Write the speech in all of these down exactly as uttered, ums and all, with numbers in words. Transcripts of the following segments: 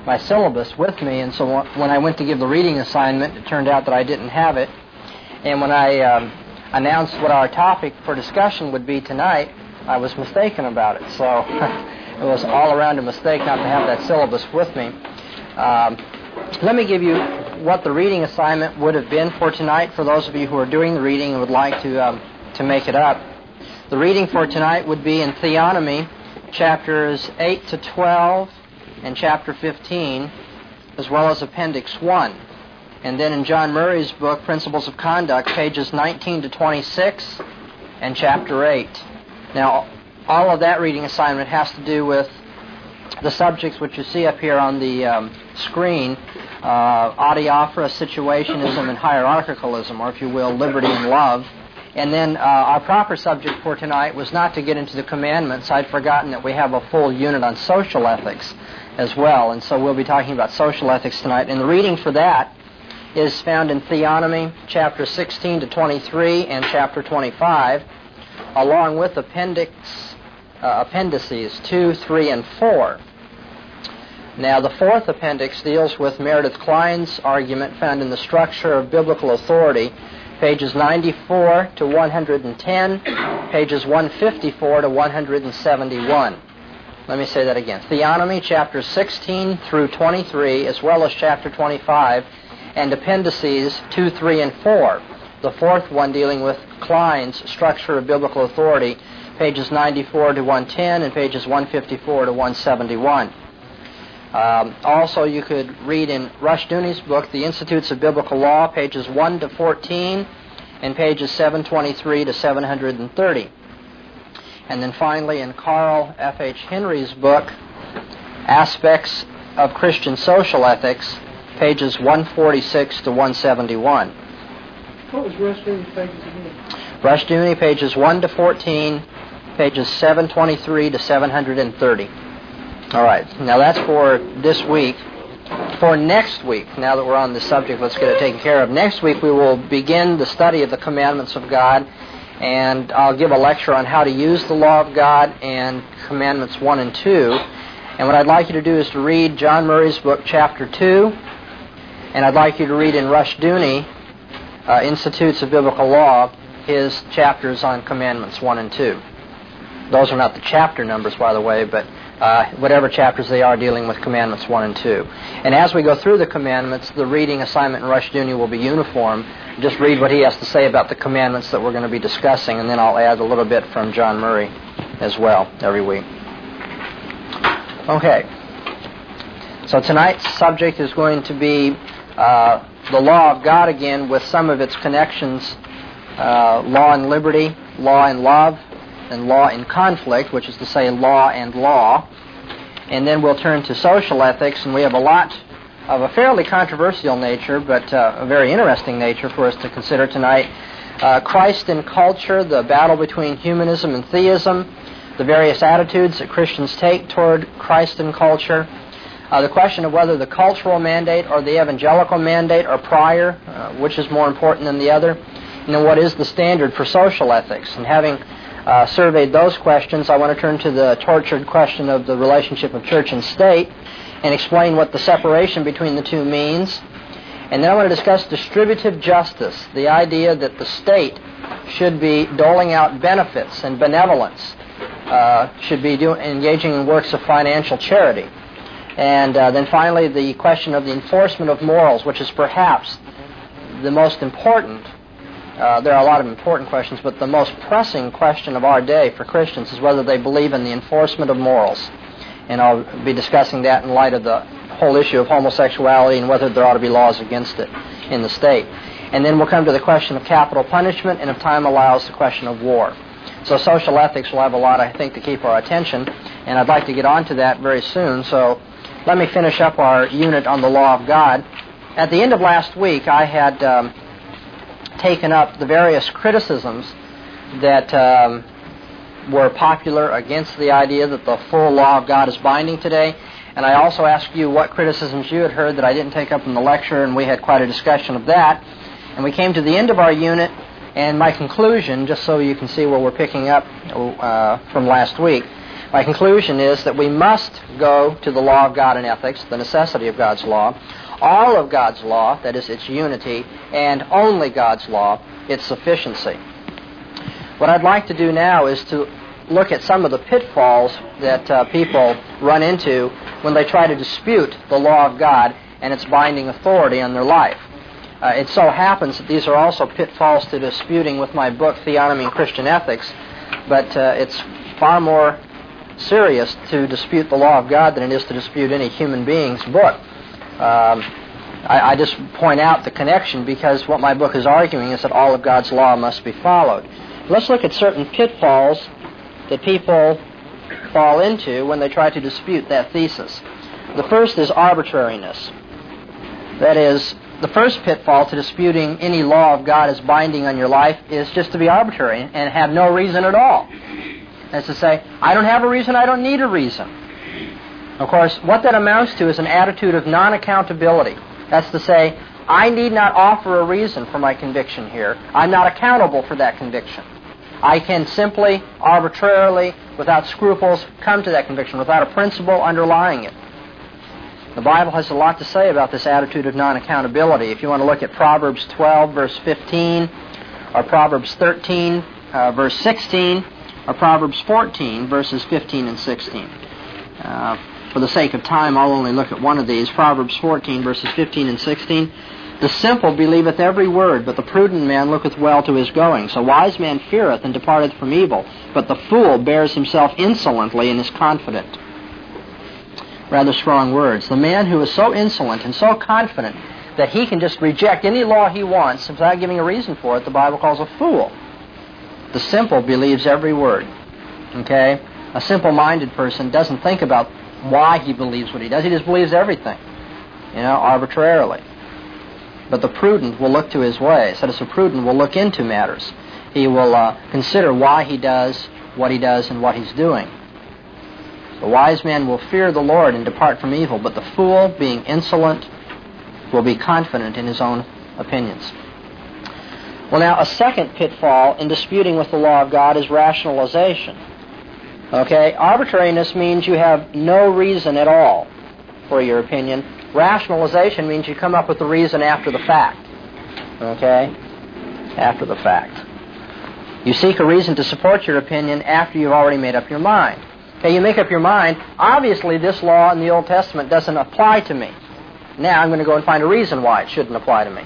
my syllabus with me, and so when I went to give the reading assignment, it turned out that I didn't have it. And when I um, announced what our topic for discussion would be tonight, I was mistaken about it. So it was all around a mistake not to have that syllabus with me. Um, let me give you what the reading assignment would have been for tonight for those of you who are doing the reading and would like to um, to make it up. The reading for tonight would be in Theonomy, chapters eight to twelve and chapter fifteen, as well as Appendix one. And then in John Murray's book, Principles of Conduct, pages nineteen to twenty-six and chapter eight. Now, all of that reading assignment has to do with the subjects which you see up here on the um, screen, uh, adiaphora, situationism, and hierarchicalism, or if you will, liberty and love. And then uh, our proper subject for tonight was not to get into the commandments. I'd forgotten that we have a full unit on social ethics as well, and so we'll be talking about social ethics tonight. And the reading for that is found in Theonomy, chapter sixteen to twenty-three and chapter twenty-five, along with appendix, uh, appendices two, three, and four. Now, the fourth appendix deals with Meredith Klein's argument found in the Structure of Biblical Authority, pages ninety-four to one hundred ten, pages one fifty-four to one seventy-one. Let me say that again. Theonomy, chapters sixteen through twenty-three, as well as chapter twenty-five, and appendices two, three, and four. The fourth one dealing with Klein's Structure of Biblical Authority, pages ninety-four to one ten and pages one fifty-four to one seventy-one. Um, also, you could read in Rushdoony's book, The Institutes of Biblical Law, pages one to fourteen and pages seven twenty-three to seven thirty. And then finally, in Carl F H Henry's book, Aspects of Christian Social Ethics, pages one forty-six to one seventy-one. What was Rushdoony's pages again? Rushdoony, pages one to fourteen, pages seven twenty-three to seven thirty. All right, now that's for this week. For next week, now that we're on this subject, let's get it taken care of. Next week we will begin the study of the commandments of God, and I'll give a lecture on how to use the law of God and commandments one and two. And what I'd like you to do is to read John Murray's book, chapter two, and I'd like you to read in Rushdoony, uh, Institutes of Biblical Law, his chapters on commandments one and two. Those are not the chapter numbers, by the way, but Uh, whatever chapters they are dealing with commandments one and two. And as we go through the commandments, the reading assignment in Rushdoony will be uniform. Just read what he has to say about the commandments that we're going to be discussing, and then I'll add a little bit from John Murray as well every week. Okay. So tonight's subject is going to be uh, the law of God again, with some of its connections, uh, law and liberty, law and love, and law in conflict, which is to say law and law. And then we'll turn to social ethics, and we have a lot of a fairly controversial nature, but uh, a very interesting nature for us to consider tonight. Uh, Christ in culture, the battle between humanism and theism, the various attitudes that Christians take toward Christ in culture, uh, the question of whether the cultural mandate or the evangelical mandate are prior, uh, which is more important than the other, and then what is the standard for social ethics. And having Uh, surveyed those questions, I want to turn to the tortured question of the relationship of church and state and explain what the separation between the two means. And then I want to discuss distributive justice, the idea that the state should be doling out benefits and benevolence, uh, should be do- engaging in works of financial charity. And uh, then finally, the question of the enforcement of morals, which is perhaps the most important. Uh, there are a lot of important questions, but the most pressing question of our day for Christians is whether they believe in the enforcement of morals. And I'll be discussing that in light of the whole issue of homosexuality and whether there ought to be laws against it in the state. And then we'll come to the question of capital punishment, and if time allows, the question of war. So social ethics will have a lot, I think, to keep our attention, and I'd like to get on to that very soon. So let me finish up our unit on the law of God. At the end of last week, I had Um, taken up the various criticisms that um, were popular against the idea that the full law of God is binding today. And I also asked you what criticisms you had heard that I didn't take up in the lecture, and we had quite a discussion of that. And we came to the end of our unit, and my conclusion, just so you can see where we're picking up uh, from last week, My conclusion is that we must go to the law of God in ethics, the necessity of God's law, all of God's law, that is, its unity, and only God's law, its sufficiency. What I'd like to do now is to look at some of the pitfalls that uh, people run into when they try to dispute the law of God and its binding authority on their life. Uh, it so happens that these are also pitfalls to disputing with my book, Theonomy and Christian Ethics, but uh, it's far more serious to dispute the law of God than it is to dispute any human being's book. Um, I, I just point out the connection because what my book is arguing is that all of God's law must be followed. Let's look at certain pitfalls that people fall into when they try to dispute that thesis. The first is arbitrariness. That is, the first pitfall to disputing any law of God as binding on your life is just to be arbitrary and have no reason at all. That's to say, I don't have a reason, I don't need a reason. Of course, what that amounts to is an attitude of non-accountability. That's to say, I need not offer a reason for my conviction here. I'm not accountable for that conviction. I can simply, arbitrarily, without scruples, come to that conviction without a principle underlying it. The Bible has a lot to say about this attitude of non-accountability. If you want to look at Proverbs twelve, verse fifteen, or Proverbs thirteen, uh, verse sixteen, or Proverbs fourteen, verses fifteen and sixteen. Uh, for the sake of time, I'll only look at one of these. Proverbs fourteen, verses fifteen and sixteen. The simple believeth every word, but the prudent man looketh well to his going. So wise man feareth and departeth from evil, but the fool bears himself insolently and is confident. Rather strong words. The man who is so insolent and so confident that he can just reject any law he wants without giving a reason for it, the Bible calls a fool. The simple believes every word. Okay? A simple-minded person doesn't think about why he believes what he does. He just believes everything, you know, arbitrarily. But the prudent will look to his ways. That is, the prudent will look into matters. He will uh, consider why he does what he does and what he's doing. The wise man will fear the Lord and depart from evil, but the fool, being insolent, will be confident in his own opinions. Well, now, a second pitfall in disputing with the law of God is rationalization. Okay? Arbitrariness means you have no reason at all for your opinion. Rationalization means you come up with the reason after the fact. Okay? After the fact. You seek a reason to support your opinion after you've already made up your mind. Okay, you make up your mind, obviously this law in the Old Testament doesn't apply to me. Now I'm going to go and find a reason why it shouldn't apply to me.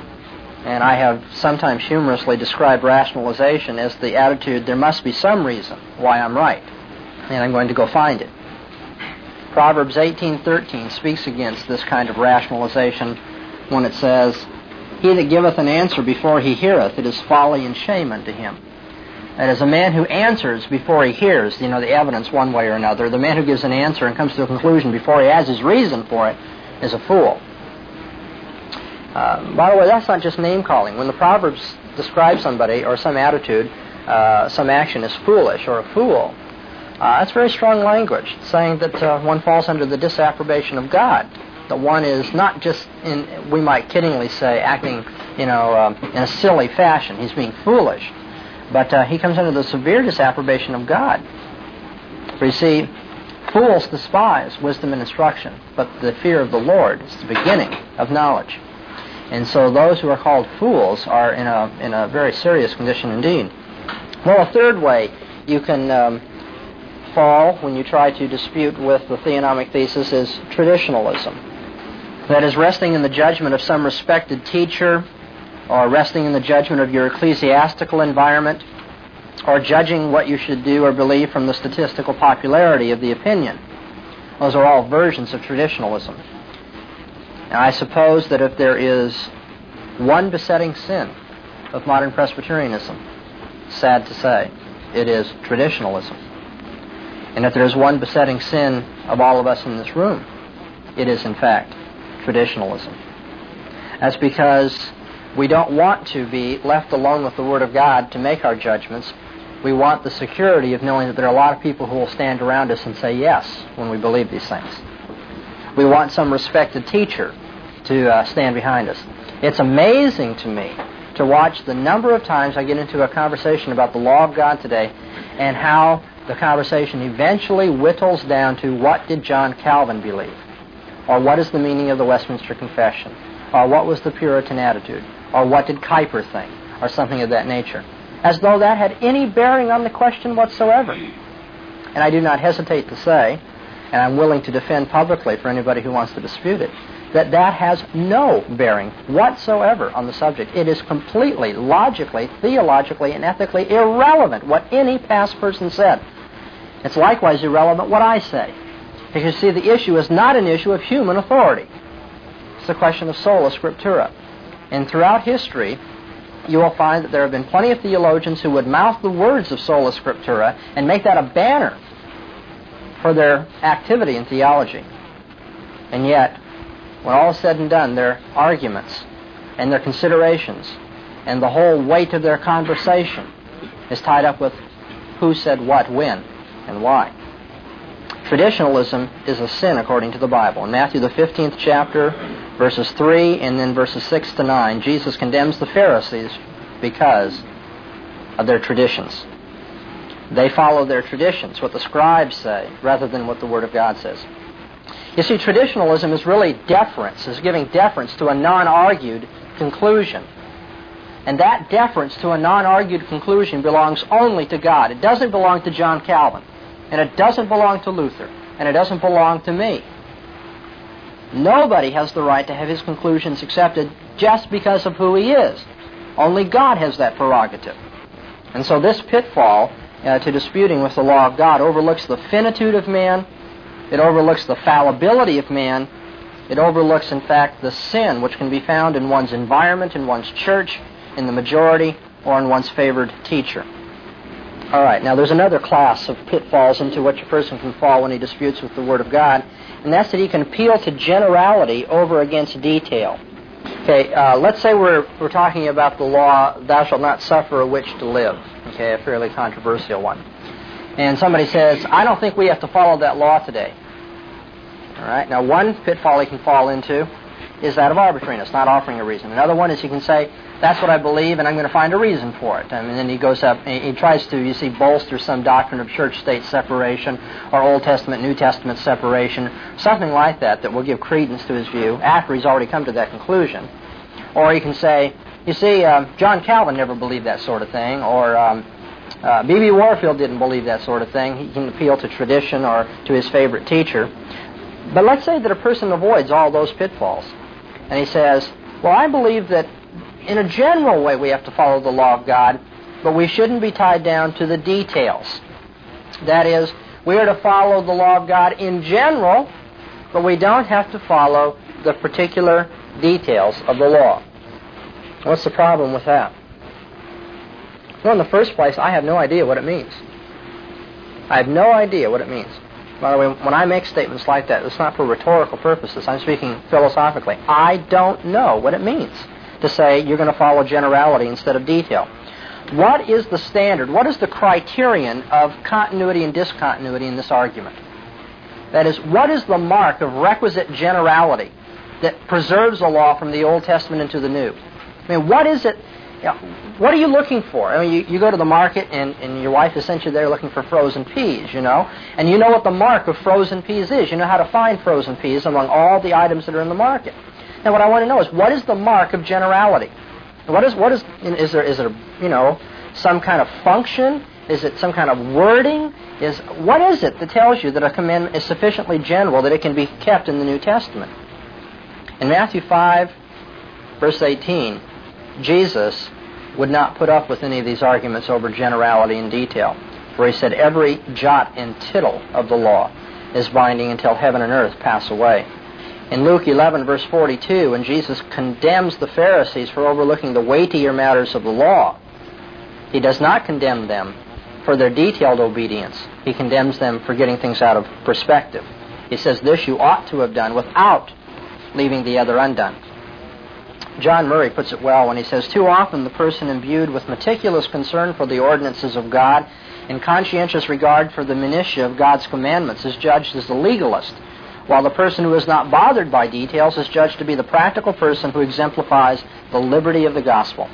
And I have sometimes humorously described rationalization as the attitude, there must be some reason why I'm right. And I'm going to go find it. Proverbs eighteen thirteen speaks against this kind of rationalization when it says, He that giveth an answer before he heareth, it is folly and shame unto him. That is, a man who answers before he hears, you know, the evidence one way or another, the man who gives an answer and comes to a conclusion before he has his reason for it is a fool. Uh, by the way, that's not just name-calling. When the Proverbs describe somebody or some attitude, uh, some action as foolish or a fool, uh, that's very strong language, saying that uh, one falls under the disapprobation of God. That one is not just, in, we might kiddingly say, acting, you know, um, in a silly fashion. He's being foolish. But uh, he comes under the severe disapprobation of God. For you see, fools despise wisdom and instruction, but the fear of the Lord is the beginning of knowledge. And so those who are called fools are in a in a very serious condition indeed. Well, a third way you can um, fall when you try to dispute with the theonomic thesis is traditionalism. That is, resting in the judgment of some respected teacher, or resting in the judgment of your ecclesiastical environment, or judging what you should do or believe from the statistical popularity of the opinion. Those are all versions of traditionalism. Now, I suppose that if there is one besetting sin of modern Presbyterianism, sad to say, it is traditionalism. And if there is one besetting sin of all of us in this room, it is, in fact, traditionalism. That's because we don't want to be left alone with the Word of God to make our judgments. We want the security of knowing that there are a lot of people who will stand around us and say yes when we believe these things. We want some respected teacher to uh, stand behind us. It's amazing to me to watch the number of times I get into a conversation about the law of God today and how the conversation eventually whittles down to what did John Calvin believe? Or what is the meaning of the Westminster Confession? Or what was the Puritan attitude? Or what did Kuyper think? Or something of that nature. As though that had any bearing on the question whatsoever. And I do not hesitate to say, and I'm willing to defend publicly for anybody who wants to dispute it, that that has no bearing whatsoever on the subject. It is completely, logically, theologically, and ethically irrelevant what any past person said. It's likewise irrelevant what I say. Because, see, the issue is not an issue of human authority. It's a question of sola scriptura. And throughout history, you will find that there have been plenty of theologians who would mouth the words of sola scriptura and make that a banner for their activity in theology. And yet, when all is said and done, their arguments and their considerations and the whole weight of their conversation is tied up with who said what, when, and why. Traditionalism is a sin according to the Bible. In Matthew the fifteenth chapter, verses three and then verses six to nine, Jesus condemns the Pharisees because of their traditions. They follow their traditions, what the scribes say, rather than what the Word of God says. You see, traditionalism is really deference, is giving deference to a non-argued conclusion. And that deference to a non-argued conclusion belongs only to God. It doesn't belong to John Calvin. And it doesn't belong to Luther. And it doesn't belong to me. Nobody has the right to have his conclusions accepted just because of who he is. Only God has that prerogative. And so this pitfall uh, to disputing with the law of God overlooks the finitude of man. It overlooks the fallibility of man. It overlooks, in fact, the sin which can be found in one's environment, in one's church, in the majority, or in one's favored teacher. All right, now there's another class of pitfalls into which a person can fall when he disputes with the Word of God, and that's that he can appeal to generality over against detail. Okay, uh, let's say we're we're talking about the law, thou shalt not suffer a witch to live. Okay, a fairly controversial one. And somebody says, I don't think we have to follow that law today. All right, now one pitfall he can fall into is that of arbitrariness, not offering a reason. Another one is he can say, that's what I believe, and I'm going to find a reason for it. I mean, then he goes up, and he tries to, you see, bolster some doctrine of church-state separation, or Old Testament, New Testament separation, something like that that will give credence to his view after he's already come to that conclusion. Or he can say, you see, uh, John Calvin never believed that sort of thing, or um, uh, B B Warfield didn't believe that sort of thing. He can appeal to tradition or to his favorite teacher. But let's say that a person avoids all those pitfalls, and he says, well, I believe that in a general way we have to follow the law of God, but we shouldn't be tied down to the details. That is, we are to follow the law of God in general, but we don't have to follow the particular details of the law. What's the problem with that? Well, in the first place, I have no idea what it means. I have no idea what it means. By the way, when I make statements like that, it's not for rhetorical purposes. I'm speaking philosophically. I don't know what it means to say you're going to follow generality instead of detail. What is the standard? What is the criterion of continuity and discontinuity in this argument? That is, what is the mark of requisite generality that preserves the law from the Old Testament into the New? I mean, what is it? You know, what are you looking for? I mean, you, you go to the market and, and your wife has sent you there looking for frozen peas, you know, and you know what the mark of frozen peas is. You know how to find frozen peas among all the items that are in the market. Now, what I want to know is, what is the mark of generality? What is, what is, is there, is there, you know, some kind of function? Is it some kind of wording? Is, what is it that tells you that a commandment is sufficiently general that it can be kept in the New Testament? In Matthew five, verse eighteen, Jesus would not put up with any of these arguments over generality and detail, for he said, every jot and tittle of the law is binding until heaven and earth pass away. In Luke eleven, verse forty-two, when Jesus condemns the Pharisees for overlooking the weightier matters of the law, he does not condemn them for their detailed obedience. He condemns them for getting things out of perspective. He says, this you ought to have done without leaving the other undone. John Murray puts it well when he says, too often the person imbued with meticulous concern for the ordinances of God and conscientious regard for the minutiae of God's commandments is judged as a legalist, while the person who is not bothered by details is judged to be the practical person who exemplifies the liberty of the gospel.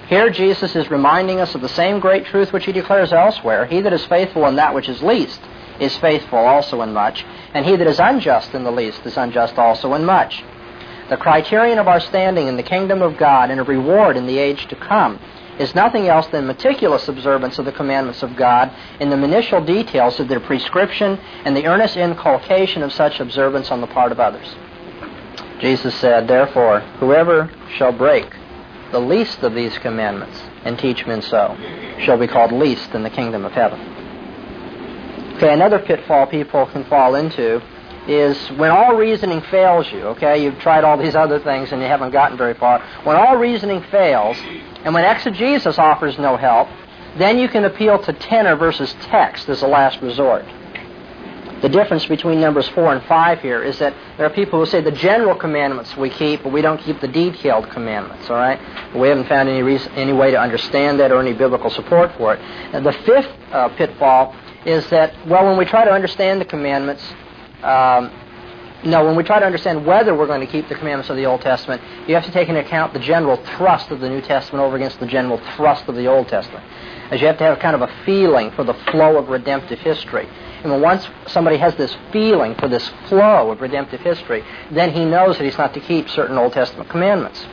Here Jesus is reminding us of the same great truth which he declares elsewhere. He that is faithful in that which is least is faithful also in much, and he that is unjust in the least is unjust also in much. The criterion of our standing in the kingdom of God and of reward in the age to come is nothing else than meticulous observance of the commandments of God in the minutial details of their prescription and the earnest inculcation of such observance on the part of others. Jesus said, therefore, whoever shall break the least of these commandments and teach men so shall be called least in the kingdom of heaven. Okay, another pitfall people can fall into is when all reasoning fails you, okay, you've tried all these other things and you haven't gotten very far. When all reasoning fails, and when exegesis offers no help, then you can appeal to tenor versus text as a last resort. The difference between numbers four and five here is that there are people who say the general commandments we keep, but we don't keep the detailed commandments, all right? We haven't found any reason, any way to understand that or any biblical support for it. And the fifth uh, pitfall is that, well, when we try to understand the commandments, um, no, when we try to understand whether we're going to keep the commandments of the Old Testament, you have to take into account the general thrust of the New Testament over against the general thrust of the Old Testament. As you have to have kind of a feeling for the flow of redemptive history. And when once somebody has this feeling for this flow of redemptive history, then he knows that he's not to keep certain Old Testament commandments.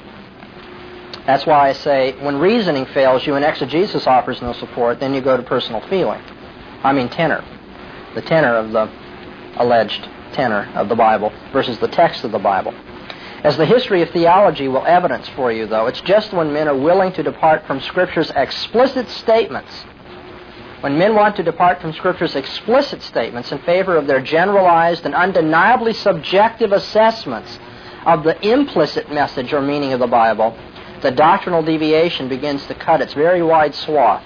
That's why I say when reasoning fails you and exegesis offers no support, then you go to personal feeling. I mean tenor. The tenor of the alleged tenor of the Bible versus the text of the Bible. As the history of theology will evidence for you, though, it's just when men are willing to depart from Scripture's explicit statements, when men want to depart from Scripture's explicit statements in favor of their generalized and undeniably subjective assessments of the implicit message or meaning of the Bible, the doctrinal deviation begins to cut its very wide swath.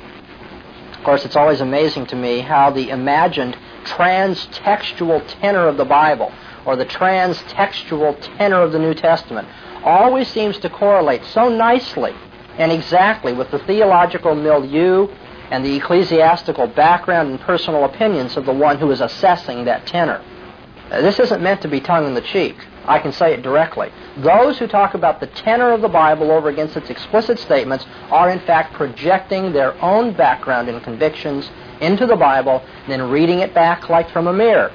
Of course, it's always amazing to me how the imagined trans-textual tenor of the Bible or the trans-textual tenor of the New Testament always seems to correlate so nicely and exactly with the theological milieu and the ecclesiastical background and personal opinions of the one who is assessing that tenor. Uh, this isn't meant to be tongue-in-the-cheek. I can say it directly. Those who talk about the tenor of the Bible over against its explicit statements are in fact projecting their own background and convictions into the Bible, then reading it back like from a mirror.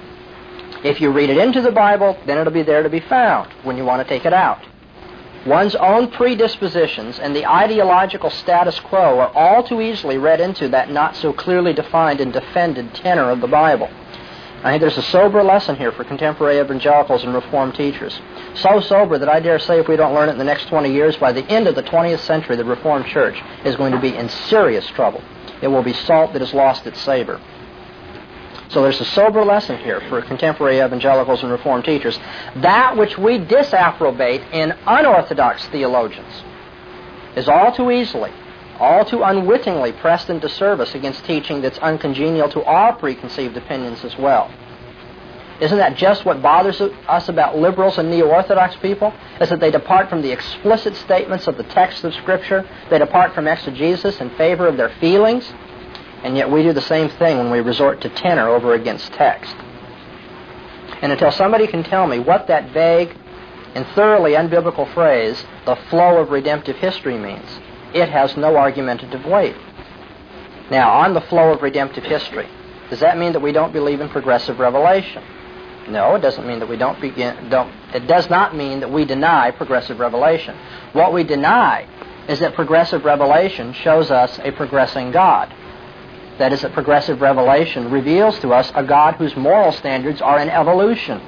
If you read it into the Bible, then it'll be there to be found when you want to take it out. One's own predispositions and the ideological status quo are all too easily read into that not so clearly defined and defended tenor of the Bible. I think there's a sober lesson here for contemporary evangelicals and Reformed teachers. So sober that I dare say if we don't learn it in the next twenty years, by the end of the twentieth century, the Reformed Church is going to be in serious trouble. It will be salt that has lost its savor. So there's a sober lesson here for contemporary evangelicals and Reformed teachers. That which we disapprobate in unorthodox theologians is all too easily, all too unwittingly pressed into service against teaching that's uncongenial to our preconceived opinions as well. Isn't that just what bothers us about liberals and neo-orthodox people? Is that they depart from the explicit statements of the text of Scripture, they depart from exegesis in favor of their feelings, and yet we do the same thing when we resort to tenor over against text. And until somebody can tell me what that vague and thoroughly unbiblical phrase, the flow of redemptive history, means, it has no argumentative weight. Now, on the flow of redemptive history, does that mean that we don't believe in progressive revelation? No, it doesn't mean that we don't begin, don't, it does not mean that we deny progressive revelation. What we deny is that progressive revelation shows us a progressing God. That is, that progressive revelation reveals to us a God whose moral standards are in evolution.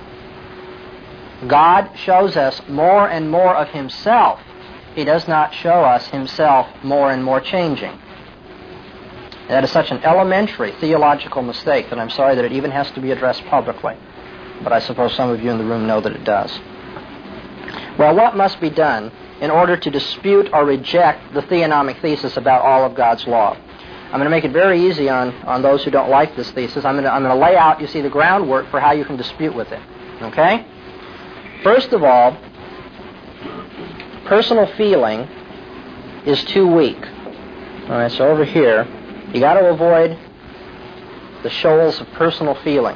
God shows us more and more of Himself. He does not show us Himself more and more changing. That is such an elementary theological mistake that I'm sorry that it even has to be addressed publicly. But I suppose some of you in the room know that it does. Well, what must be done in order to dispute or reject the theonomic thesis about all of God's law? I'm going to make it very easy on, on those who don't like this thesis. I'm going, to, I'm going to lay out, you see, the groundwork for how you can dispute with it. Okay? First of all, personal feeling is too weak. All right, so over here, you got to avoid the shoals of personal feeling.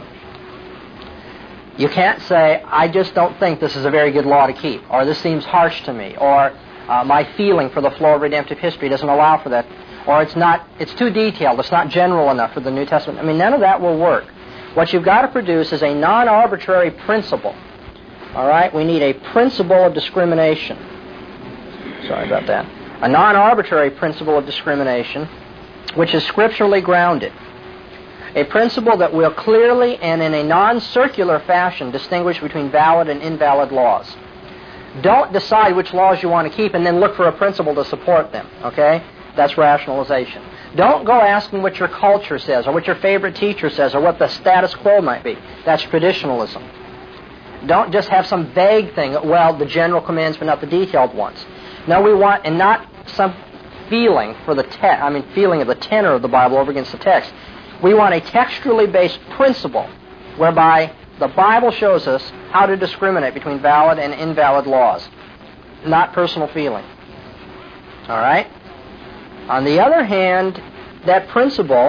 You can't say, I just don't think this is a very good law to keep, or this seems harsh to me, or uh, my feeling for the flow of redemptive history doesn't allow for that, or it's not, it's too detailed, it's not general enough for the New Testament. I mean, none of that will work. What you've got to produce is a non-arbitrary principle. All right? We need a principle of discrimination. Sorry about that. A non-arbitrary principle of discrimination, which is scripturally grounded. A principle that will clearly and in a non-circular fashion distinguish between valid and invalid laws. Don't decide which laws you want to keep and then look for a principle to support them, okay? That's rationalization. Don't go asking what your culture says or what your favorite teacher says or what the status quo might be. That's traditionalism. Don't just have some vague thing, well, the general commands but not the detailed ones. No, we want, and not some feeling for the text, I mean feeling of the tenor of the Bible over against the text. We want a textually based principle whereby the Bible shows us how to discriminate between valid and invalid laws, not personal feeling. All right? On the other hand, that principle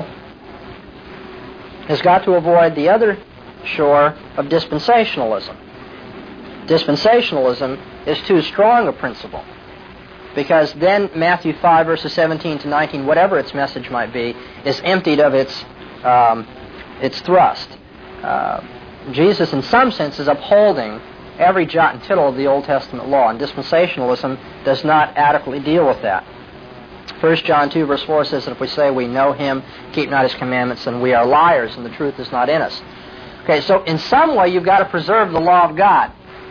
has got to avoid the other shore of dispensationalism. Dispensationalism is too strong a principle, because then Matthew five, verses seventeen to nineteen, whatever its message might be, is emptied of its um, its thrust. Uh, Jesus, in some sense, is upholding every jot and tittle of the Old Testament law, and dispensationalism does not adequately deal with that. First John two, verse four says that if we say we know Him, keep not His commandments, then we are liars, and the truth is not in us. Okay, so in some way you've got to preserve the law of God.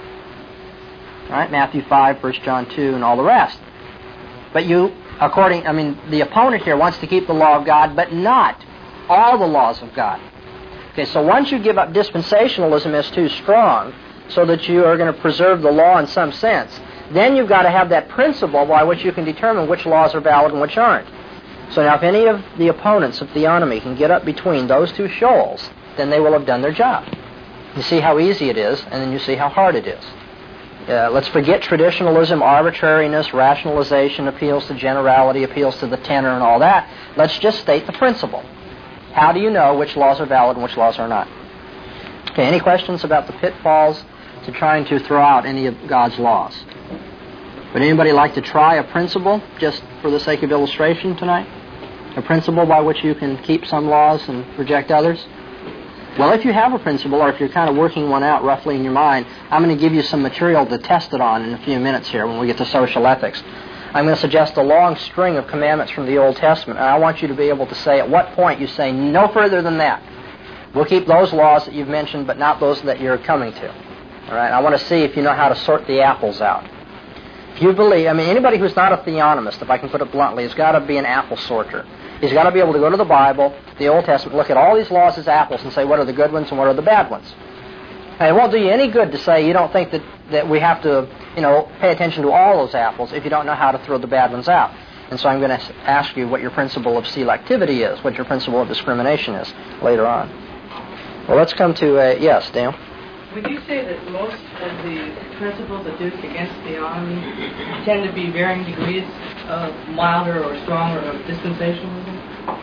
Right? Matthew five, First John two, and all the rest. But you, according, I mean, the opponent here wants to keep the law of God, but not all the laws of God. Okay, so once you give up dispensationalism as too strong, so that you are going to preserve the law in some sense, then you've got to have that principle by which you can determine which laws are valid and which aren't. So now if any of the opponents of theonomy can get up between those two shoals, then they will have done their job. You see how easy it is, and then you see how hard it is. Uh, let's forget traditionalism, arbitrariness, rationalization, appeals to generality, appeals to the tenor and all that. Let's just state the principle. How do you know which laws are valid and which laws are not? Okay, any questions about the pitfalls to trying to throw out any of God's laws? Would anybody like to try a principle, just for the sake of illustration tonight? A principle by which you can keep some laws and reject others? Well, if you have a principle, or if you're kind of working one out roughly in your mind, I'm going to give you some material to test it on in a few minutes here when we get to social ethics. I'm going to suggest a long string of commandments from the Old Testament, and I want you to be able to say at what point you say no further than that. We'll keep those laws that you've mentioned, but not those that you're coming to. All right? I want to see if you know how to sort the apples out. If you believe, I mean, anybody who's not a theonomist, if I can put it bluntly, has got to be an apple sorter. He's got to be able to go to the Bible, the Old Testament, look at all these laws as apples and say what are the good ones and what are the bad ones. And it won't do you any good to say you don't think that, that we have to, you know, pay attention to all those apples if you don't know how to throw the bad ones out. And so I'm going to ask you what your principle of selectivity is, what your principle of discrimination is later on. Well, let's come to, uh, yes, Dale? Would you say that most of the principles adduced against theonomy tend to be varying degrees of milder or stronger of dispensationalism?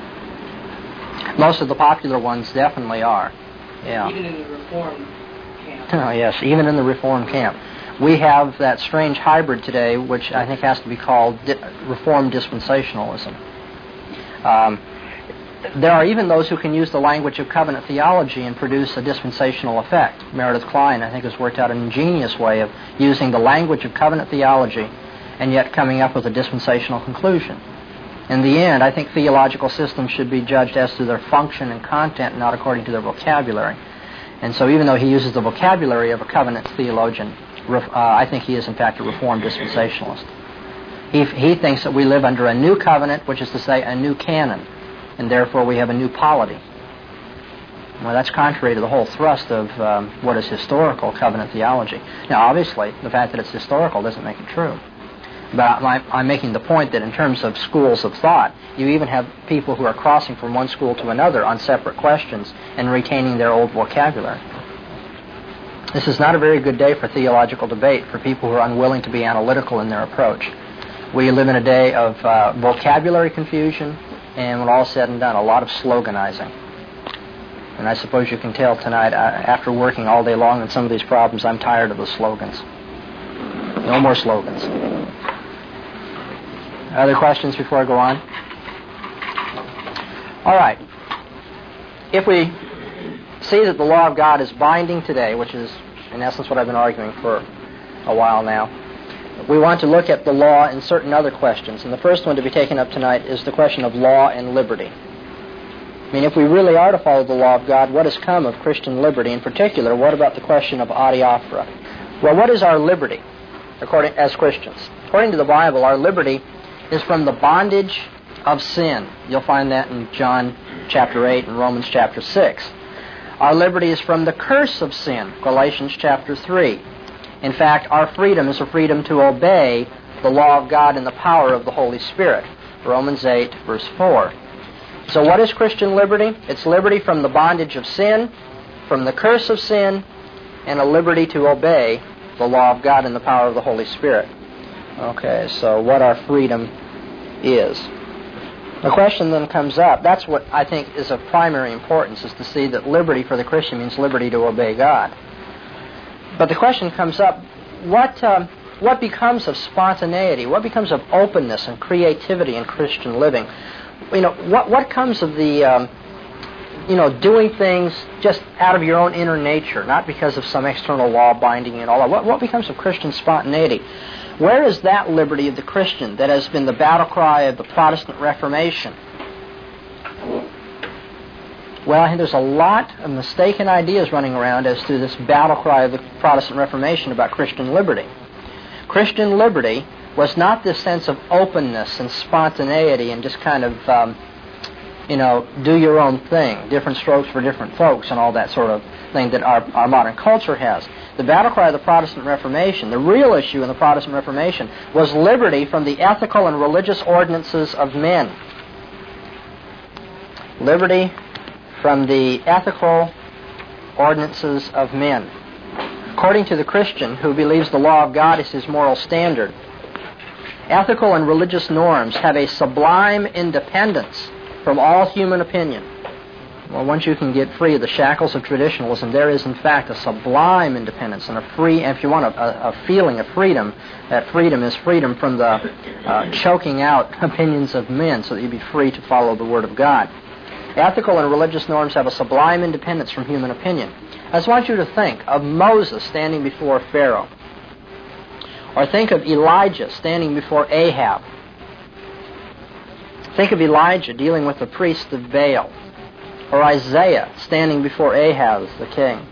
Most of the popular ones definitely are. Yeah. Even in the Reformed camp? Oh, yes, even in the Reformed camp. We have that strange hybrid today, which I think has to be called di- Reformed dispensationalism. Um, There are even those who can use the language of covenant theology and produce a dispensational effect. Meredith Kline, I think, has worked out an ingenious way of using the language of covenant theology and yet coming up with a dispensational conclusion. In the end, I think theological systems should be judged as to their function and content, not according to their vocabulary. And so even though he uses the vocabulary of a covenant theologian, uh, I think he is, in fact, a Reformed dispensationalist. He, he thinks that we live under a new covenant, which is to say a new canon, and therefore we have a new polity. Well, that's contrary to the whole thrust of um, what is historical covenant theology. Now, obviously, the fact that it's historical doesn't make it true. But I'm, I'm making the point that in terms of schools of thought, you even have people who are crossing from one school to another on separate questions and retaining their old vocabulary. This is not a very good day for theological debate for people who are unwilling to be analytical in their approach. We live in a day of uh, vocabulary confusion, and when all is said and done, a lot of sloganizing. And I suppose you can tell tonight, uh, after working all day long on some of these problems, I'm tired of the slogans. No more slogans. Other questions before I go on? All right. If we see that the law of God is binding today, which is in essence what I've been arguing for a while now, we want to look at the law and certain other questions. And the first one to be taken up tonight is the question of law and liberty. I mean, if we really are to follow the law of God, what has come of Christian liberty? In particular, what about the question of adiaphora? Well, what is our liberty according as Christians? According to the Bible, our liberty is from the bondage of sin. You'll find that in John chapter eight and Romans chapter six. Our liberty is from the curse of sin, Galatians chapter three. In fact, our freedom is a freedom to obey the law of God in the power of the Holy Spirit, Romans eight, verse four. So what is Christian liberty? It's liberty from the bondage of sin, from the curse of sin, and a liberty to obey the law of God in the power of the Holy Spirit. Okay, so what our freedom is. The question then comes up, that's what I think is of primary importance, is to see that liberty for the Christian means liberty to obey God. But the question comes up, what um, what becomes of spontaneity? What becomes of openness and creativity in Christian living? You know, what what comes of the, um, you know, doing things just out of your own inner nature, not because of some external law binding you and all that? What, what becomes of Christian spontaneity? Where is that liberty of the Christian that has been the battle cry of the Protestant Reformation? Well, I think there's a lot of mistaken ideas running around as to this battle cry of the Protestant Reformation about Christian liberty. Christian liberty was not this sense of openness and spontaneity and just kind of, um, you know, do your own thing, different strokes for different folks and all that sort of thing that our, our modern culture has. The battle cry of the Protestant Reformation, the real issue in the Protestant Reformation, was liberty from the ethical and religious ordinances of men. Liberty from the ethical ordinances of men. According to the Christian who believes the law of God is his moral standard, ethical and religious norms have a sublime independence from all human opinion. Well, once you can get free of the shackles of traditionalism, there is in fact a sublime independence and a free, if you want a, a feeling of freedom, that freedom is freedom from the uh, choking out opinions of men so that you be free to follow the Word of God. Ethical and religious norms have a sublime independence from human opinion. I just want you to think of Moses standing before Pharaoh. Or think of Elijah standing before Ahab. Think of Elijah dealing with the priest of Baal. Or Isaiah standing before Ahaz, the king.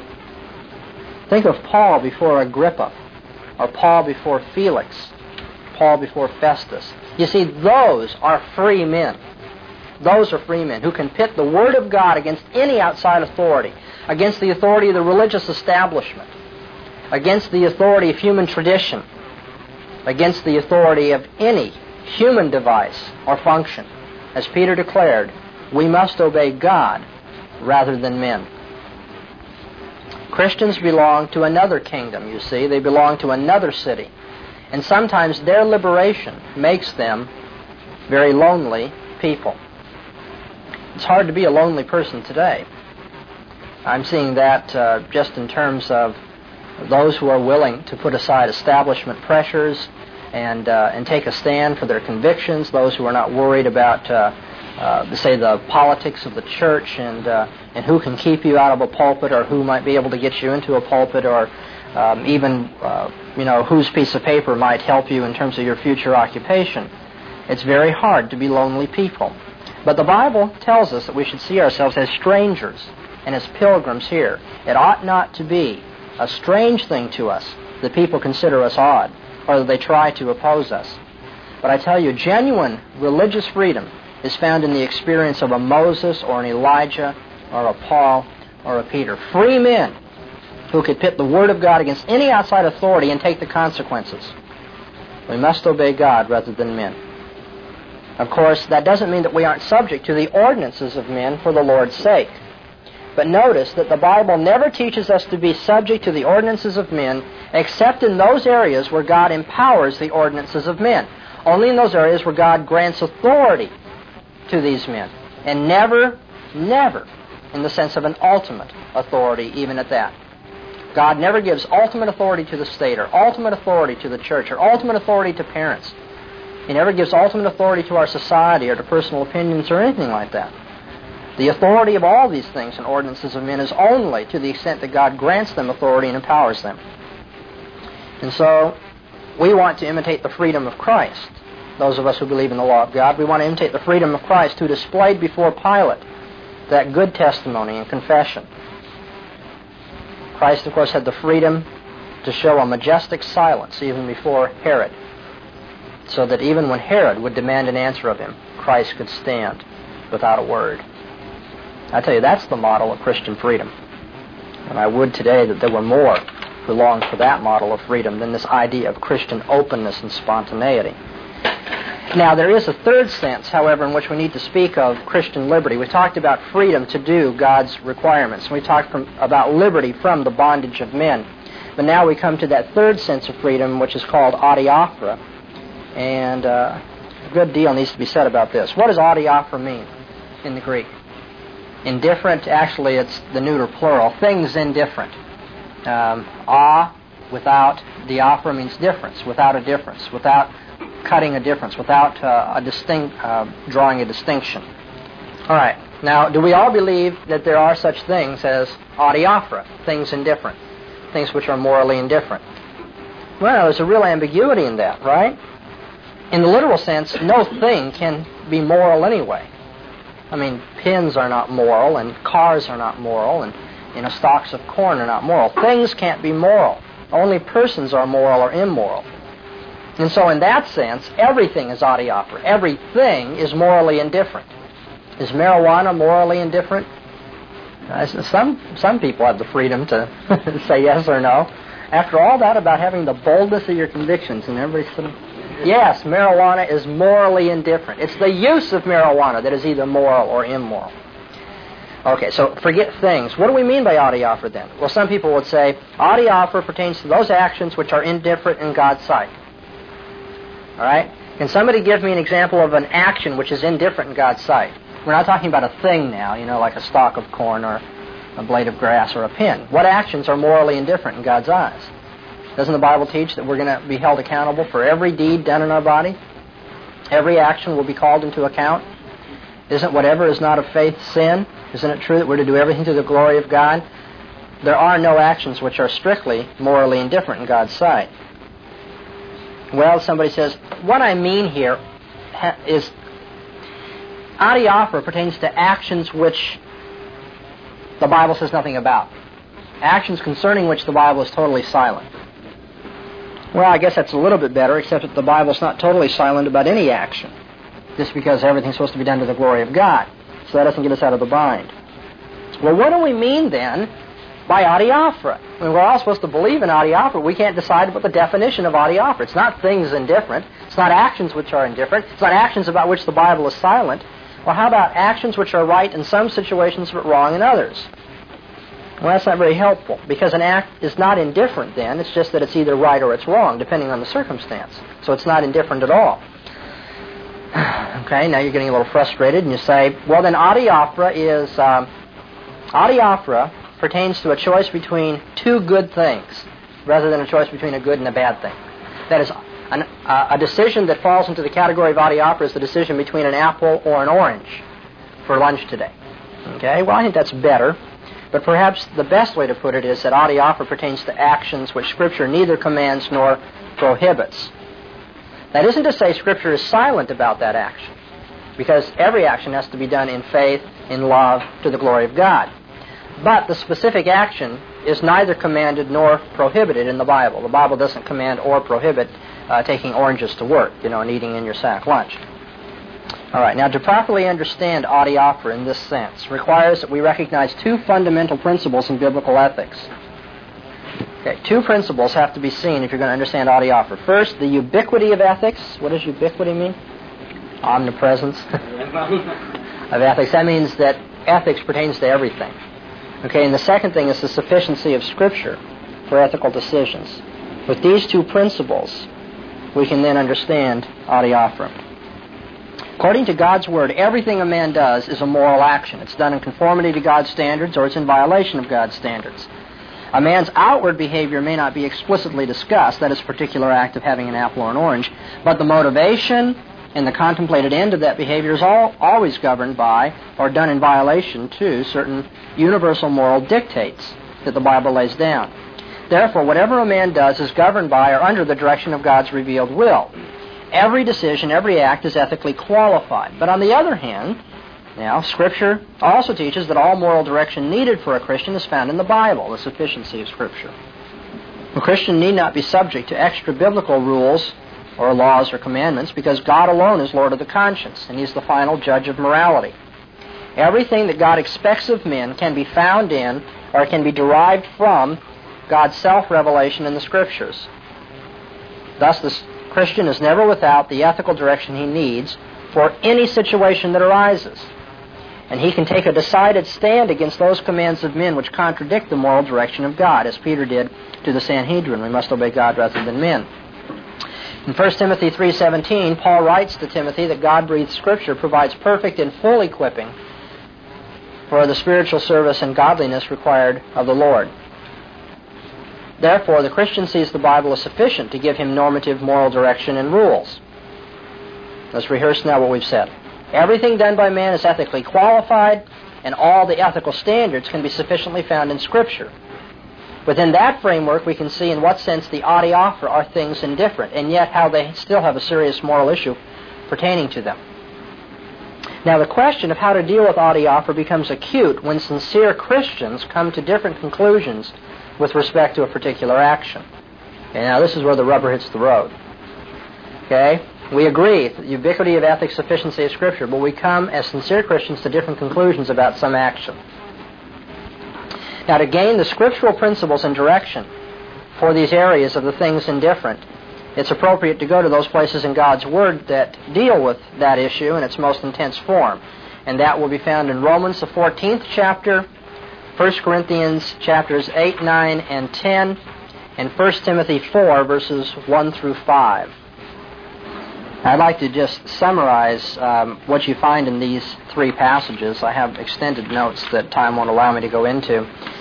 Think of Paul before Agrippa. Or Paul before Felix. Paul before Festus. You see, those are free men. Those are free men who can pit the Word of God against any outside authority, against the authority of the religious establishment, against the authority of human tradition, against the authority of any human device or function. As Peter declared, we must obey God rather than men. Christians belong to another kingdom, you see. They belong to another city. And sometimes their liberation makes them very lonely people. It's hard to be a lonely person today. I'm seeing that uh, just in terms of those who are willing to put aside establishment pressures and uh, and take a stand for their convictions, those who are not worried about, uh, uh, say, the politics of the church and uh, and who can keep you out of a pulpit or who might be able to get you into a pulpit or um, even, uh, you know, whose piece of paper might help you in terms of your future occupation. It's very hard to be lonely people. But the Bible tells us that we should see ourselves as strangers and as pilgrims here. It ought not to be a strange thing to us that people consider us odd or that they try to oppose us. But I tell you, genuine religious freedom is found in the experience of a Moses or an Elijah or a Paul or a Peter. Free men who could pit the Word of God against any outside authority and take the consequences. We must obey God rather than men. Of course, that doesn't mean that we aren't subject to the ordinances of men for the Lord's sake. But notice that the Bible never teaches us to be subject to the ordinances of men except in those areas where God empowers the ordinances of men. Only in those areas where God grants authority to these men. And never, never in the sense of an ultimate authority, even at that. God never gives ultimate authority to the state or ultimate authority to the church or ultimate authority to parents. He never gives ultimate authority to our society or to personal opinions or anything like that. The authority of all these things and ordinances of men is only to the extent that God grants them authority and empowers them. And so, we want to imitate the freedom of Christ. Those of us who believe in the law of God, we want to imitate the freedom of Christ, who displayed before Pilate that good testimony and confession. Christ, of course, had the freedom to show a majestic silence even before Herod, so that even when Herod would demand an answer of him, Christ could stand without a word. I tell you, that's the model of Christian freedom. And I would today that there were more who longed for that model of freedom than this idea of Christian openness and spontaneity. Now, there is a third sense, however, in which we need to speak of Christian liberty. We talked about freedom to do God's requirements. We talked from, about liberty from the bondage of men. But now we come to that third sense of freedom, which is called adiaphora. And uh, a good deal needs to be said about this. What does adiaphora mean in the Greek? Indifferent, actually it's the neuter plural. Things indifferent. Um, a, without, diaphora means difference, without a difference, without cutting a difference, without uh, a distinct, uh, drawing a distinction. All right. Now, do we all believe that there are such things as adiaphora, things indifferent, things which are morally indifferent? Well, there's a real ambiguity in that, right? In the literal sense, no thing can be moral anyway. I mean, pins are not moral, and cars are not moral, and you know, stalks of corn are not moral. Things can't be moral. Only persons are moral or immoral. And so in that sense, everything is adiaphora. Everything is morally indifferent. Is marijuana morally indifferent? Uh, some some people have the freedom to say yes or no. After all that about having the boldness of your convictions and every sort of... Yes, marijuana is morally indifferent. It's the use of marijuana that is either moral or immoral. Okay, so forget things. What do we mean by adiaphora then? Well, some people would say adiaphora pertains to those actions which are indifferent in God's sight. All right? Can somebody give me an example of an action which is indifferent in God's sight? We're not talking about a thing now, you know, like a stalk of corn or a blade of grass or a pin. What actions are morally indifferent in God's eyes? Doesn't the Bible teach that we're going to be held accountable for every deed done in our body? Every action will be called into account? Isn't whatever is not of faith sin? Isn't it true that we're to do everything to the glory of God? There are no actions which are strictly morally indifferent in God's sight. Well, somebody says, what I mean here is adiaphora pertains to actions which the Bible says nothing about. Actions concerning which the Bible is totally silent. Well, I guess that's a little bit better, except that the Bible's not totally silent about any action, just because everything's supposed to be done to the glory of God. So that doesn't get us out of the bind. Well, what do we mean then by adiaphora? I mean, we're all supposed to believe in adiaphora. We can't decide what the definition of adiaphora. It's not things indifferent. It's not actions which are indifferent. It's not actions about which the Bible is silent. Well, how about actions which are right in some situations but wrong in others? Well, that's not very helpful, because an act is not indifferent then. It's just that it's either right or it's wrong, depending on the circumstance. So it's not indifferent at all. Okay, now you're getting a little frustrated, and you say, well, then adiaphora is... Um, adiaphora pertains to a choice between two good things, rather than a choice between a good and a bad thing. That is, an, uh, a decision that falls into the category of adiaphora is the decision between an apple or an orange for lunch today. Okay, well, I think that's better. But perhaps the best way to put it is that adiaphora pertains to actions which Scripture neither commands nor prohibits. That isn't to say Scripture is silent about that action, because every action has to be done in faith, in love, to the glory of God. But the specific action is neither commanded nor prohibited in the Bible. The Bible doesn't command or prohibit uh, taking oranges to work, you know, and eating in your sack lunch. All right, now to properly understand adiaphora in this sense requires that we recognize two fundamental principles in biblical ethics. Okay, two principles have to be seen if you're going to understand adiaphora. First, the ubiquity of ethics. What does ubiquity mean? Omnipresence of ethics. That means that ethics pertains to everything. Okay, and the second thing is the sufficiency of Scripture for ethical decisions. With these two principles, we can then understand adiaphora. According to God's Word, everything a man does is a moral action. It's done in conformity to God's standards or it's in violation of God's standards. A man's outward behavior may not be explicitly discussed, that is, a particular act of having an apple or an orange, but the motivation and the contemplated end of that behavior is all, always governed by, or done in violation to, certain universal moral dictates that the Bible lays down. Therefore, whatever a man does is governed by or under the direction of God's revealed will. Every decision, every act is ethically qualified. But on the other hand, now, Scripture also teaches that all moral direction needed for a Christian is found in the Bible, the sufficiency of Scripture. A Christian need not be subject to extra-biblical rules or laws or commandments, because God alone is Lord of the conscience, and He's the final judge of morality. Everything that God expects of men can be found in, or can be derived from, God's self-revelation in the Scriptures. Thus, the Christian is never without the ethical direction he needs for any situation that arises. And he can take a decided stand against those commands of men which contradict the moral direction of God, as Peter did to the Sanhedrin. We must obey God rather than men. In First Timothy three seventeen, Paul writes to Timothy that God-breathed Scripture provides perfect and full equipping for the spiritual service and godliness required of the Lord. Therefore, the Christian sees the Bible as sufficient to give him normative moral direction and rules. Let's rehearse now what we've said. Everything done by man is ethically qualified, and all the ethical standards can be sufficiently found in Scripture. Within that framework, we can see in what sense the adiaphora are things indifferent, and yet how they still have a serious moral issue pertaining to them. Now, the question of how to deal with adiaphora becomes acute when sincere Christians come to different conclusions with respect to a particular action. Okay, now this is where the rubber hits the road. Okay? We agree, the ubiquity of ethics, sufficiency of Scripture, but we come as sincere Christians to different conclusions about some action. Now, to gain the scriptural principles and direction for these areas of the things indifferent, it's appropriate to go to those places in God's Word that deal with that issue in its most intense form. And that will be found in Romans, the fourteenth chapter, First Corinthians chapters eight, nine, and ten, and First Timothy four, verses one through five. I'd like to just summarize um, what you find in these three passages. I have extended notes that time won't allow me to go into.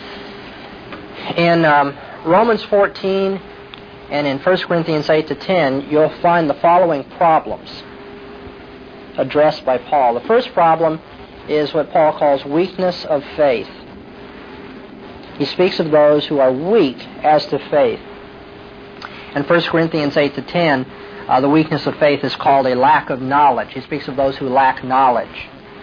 In um, Romans fourteen and in First Corinthians eight to ten, you'll find the following problems addressed by Paul. The first problem is what Paul calls weakness of faith. He speaks of those who are weak as to faith. In First Corinthians eight to ten, Uh, the weakness of faith is called a lack of knowledge. He speaks of those who lack knowledge.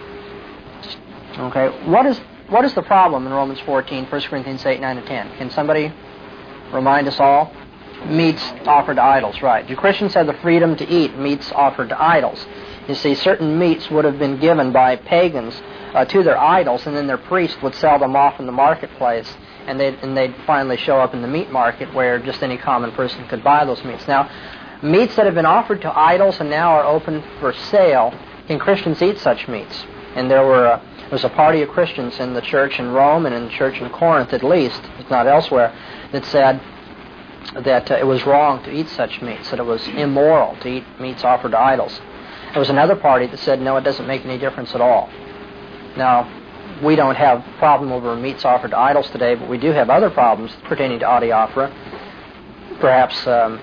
Okay, what is what is the problem in Romans fourteen, First Corinthians eight, nine, and ten? Can somebody remind us all? Meats offered to idols, right. Do Christians have the freedom to eat meats offered to idols? You see, certain meats would have been given by pagans uh, to their idols, and then their priest would sell them off in the marketplace, and they'd, and they'd finally show up in the meat market where just any common person could buy those meats. Now, meats that have been offered to idols and now are open for sale, can Christians eat such meats? And there were a, there was a party of Christians in the church in Rome and in the church in Corinth at least, if not elsewhere, that said that uh, it was wrong to eat such meats, that it was immoral to eat meats offered to idols. There was another party that said, no, it doesn't make any difference at all. Now, we don't have a problem over meats offered to idols today, but we do have other problems pertaining to adiaphora. Perhaps Um,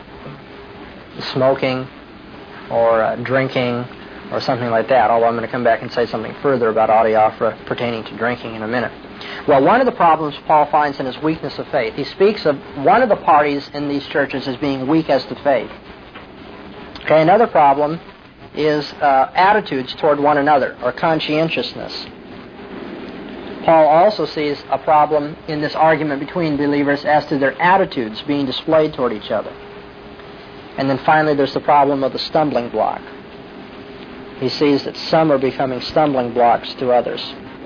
smoking or uh, drinking or something like that, although I'm going to come back and say something further about adiaphora pertaining to drinking in a minute. Well, one of the problems Paul finds in his weakness of faith, he speaks of one of the parties in these churches as being weak as to faith. Okay, another problem is uh, attitudes toward one another, or conscientiousness. Paul also sees a problem in this argument between believers as to their attitudes being displayed toward each other. And then finally, there's the problem of the stumbling block. He sees that some are becoming stumbling blocks to others.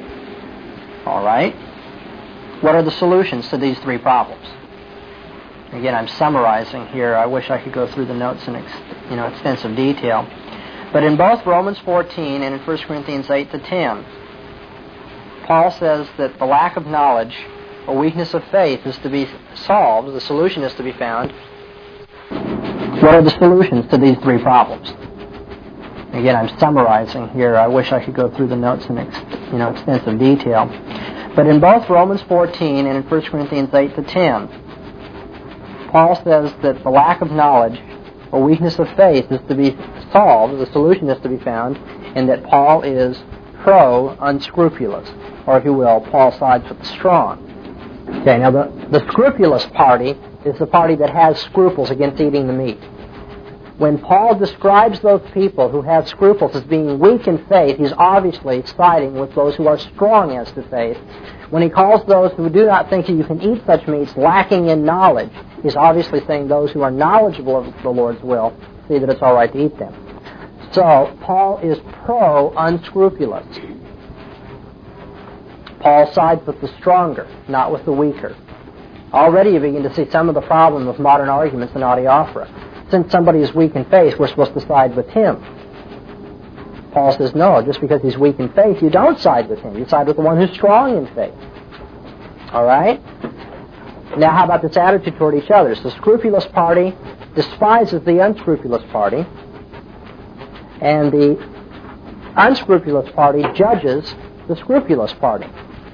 All right. What are the solutions to these three problems? Again, I'm summarizing here. I wish I could go through the notes in ex- you know, extensive detail. But in both Romans fourteen and in First Corinthians eight to ten, Paul says that the lack of knowledge or weakness of faith is to be solved. The solution is to be found. What are the solutions to these three problems? Again, I'm summarizing here. I wish I could go through the notes in ex- you know, extensive detail. But in both Romans fourteen and in First Corinthians eight to ten, Paul says that the lack of knowledge or weakness of faith is to be solved, the solution is to be found, and that Paul is pro-unscrupulous, or if you will, Paul sides with the strong. Okay, now the, the scrupulous party is the party that has scruples against eating the meat. When Paul describes those people who have scruples as being weak in faith, he's obviously siding with those who are strong as to faith. When he calls those who do not think that you can eat such meats lacking in knowledge, he's obviously saying those who are knowledgeable of the Lord's will see that it's all right to eat them. So, Paul is pro-unscrupulous. Paul sides with the stronger, not with the weaker. Already you begin to see some of the problem of modern arguments in adiaphora. Since somebody is weak in faith, we're supposed to side with him. Paul says, no, just because he's weak in faith, you don't side with him. You side with the one who's strong in faith. All right? Now, how about this attitude toward each other? So the scrupulous party despises the unscrupulous party, and the unscrupulous party judges the scrupulous party.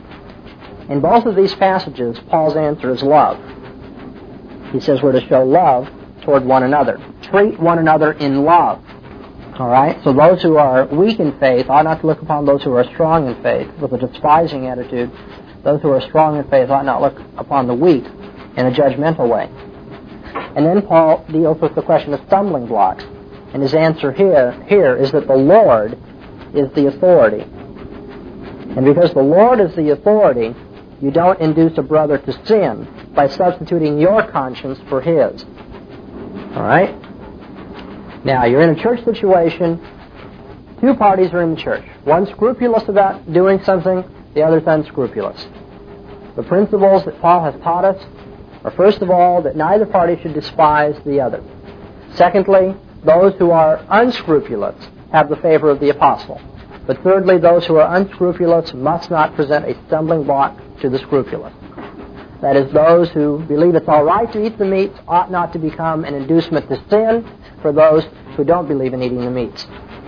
In both of these passages, Paul's answer is love. He says we're to show love toward one another. Treat one another in love. All right? So those who are weak in faith ought not to look upon those who are strong in faith with a despising attitude. Those who are strong in faith ought not look upon the weak in a judgmental way. And then Paul deals with the question of stumbling blocks. And his answer here, here is that the Lord is the authority. And because the Lord is the authority, you don't induce a brother to sin by substituting your conscience for his. All right? Now, you're in a church situation. Two parties are in the church. One scrupulous about doing something, the other's unscrupulous. The principles that Paul has taught us are, first of all, that neither party should despise the other. Secondly, those who are unscrupulous have the favor of the apostle. But thirdly, those who are unscrupulous must not present a stumbling block to the scrupulous. That is, those who believe it's all right to eat the meats ought not to become an inducement to sin for those who don't believe in eating the meats.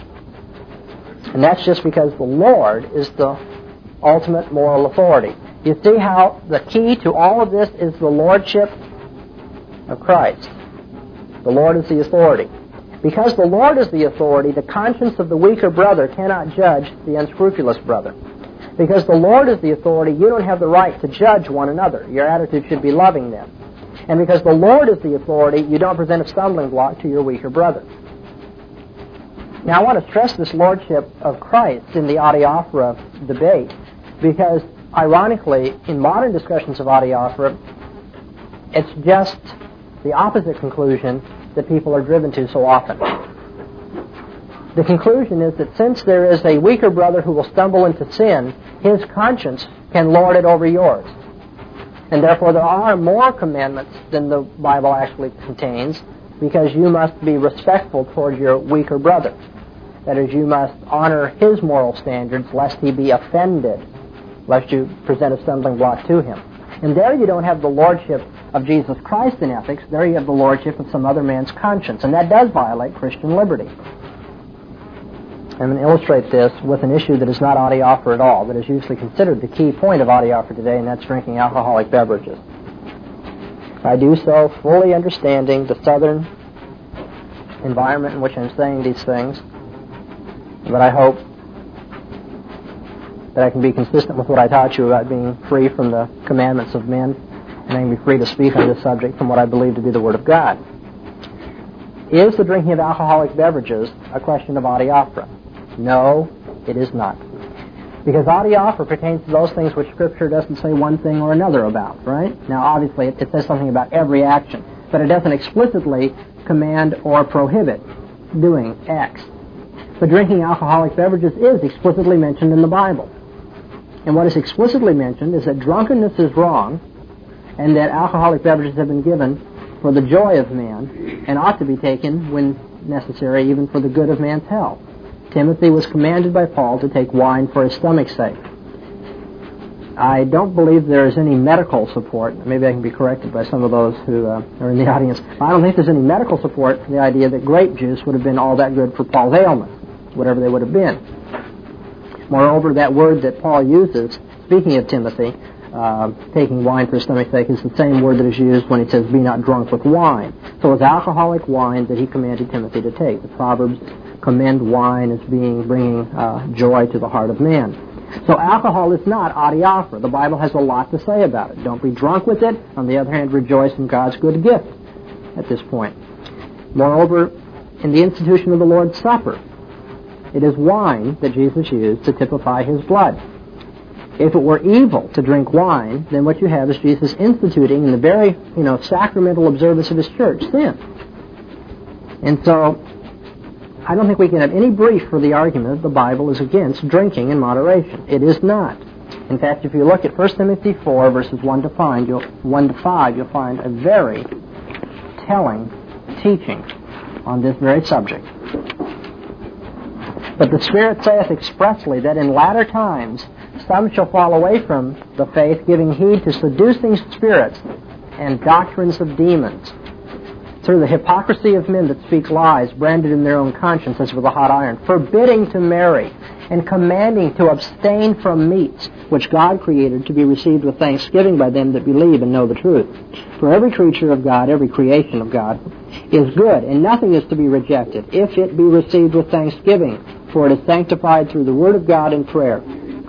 And that's just because the Lord is the ultimate moral authority. You see how the key to all of this is the lordship of Christ. The Lord is the authority. Because the Lord is the authority, the conscience of the weaker brother cannot judge the unscrupulous brother. Because the Lord is the authority, you don't have the right to judge one another. Your attitude should be loving them. And because the Lord is the authority, you don't present a stumbling block to your weaker brother. Now, I want to stress this lordship of Christ in the adiaphora debate, because, ironically, in modern discussions of adiaphora, it's just the opposite conclusion that people are driven to so often. The conclusion is that since there is a weaker brother who will stumble into sin, his conscience can lord it over yours. And therefore there are more commandments than the Bible actually contains, because you must be respectful toward your weaker brother. That is, you must honor his moral standards lest he be offended, lest you present a stumbling block to him. And there you don't have the lordship of Jesus Christ in ethics. There you have the lordship of some other man's conscience. And that does violate Christian liberty. I'm going to illustrate this with an issue that is not adiaphora at all, that is usually considered the key point of adiaphora today, and that's drinking alcoholic beverages. I do so fully understanding the southern environment in which I'm saying these things, but I hope that I can be consistent with what I taught you about being free from the commandments of men, and I can be free to speak on this subject from what I believe to be the Word of God. Is the drinking of alcoholic beverages a question of adiaphora? No, it is not. Because adiaphora pertains to those things which Scripture doesn't say one thing or another about, right? Now, obviously, it, it says something about every action, but it doesn't explicitly command or prohibit doing X. But drinking alcoholic beverages is explicitly mentioned in the Bible. And what is explicitly mentioned is that drunkenness is wrong, and that alcoholic beverages have been given for the joy of man, and ought to be taken, when necessary, even for the good of man's health. Timothy was commanded by Paul to take wine for his stomach's sake. I don't believe there is any medical support. Maybe I can be corrected by some of those who uh, are in the audience. I don't think there's any medical support for the idea that grape juice would have been all that good for Paul's ailments, whatever they would have been. Moreover, that word that Paul uses, speaking of Timothy, uh, taking wine for stomach's sake is the same word that is used when he says, be not drunk with wine. So it's alcoholic wine that he commanded Timothy to take. The Proverbs commend wine as being bringing uh, joy to the heart of man. So alcohol is not adiaphora. The Bible has a lot to say about it. Don't be drunk with it. On the other hand, rejoice in God's good gift at this point. Moreover, in the institution of the Lord's Supper, it is wine that Jesus used to typify his blood. If it were evil to drink wine, then what you have is Jesus instituting in the very, you know, sacramental observance of his church, sin. And so, I don't think we can have any brief for the argument that the Bible is against drinking in moderation. It is not. In fact, if you look at First Timothy four, verses one to five, you'll, one to five, you'll find a very telling teaching on this very subject. But the Spirit saith expressly that in latter times some shall fall away from the faith, giving heed to seducing spirits and doctrines of demons, through the hypocrisy of men that speak lies, branded in their own conscience as with a hot iron, forbidding to marry, and commanding to abstain from meats, which God created to be received with thanksgiving by them that believe and know the truth. For every creature of God, every creation of God, is good, and nothing is to be rejected, if it be received with thanksgiving, for it is sanctified through the word of God and prayer.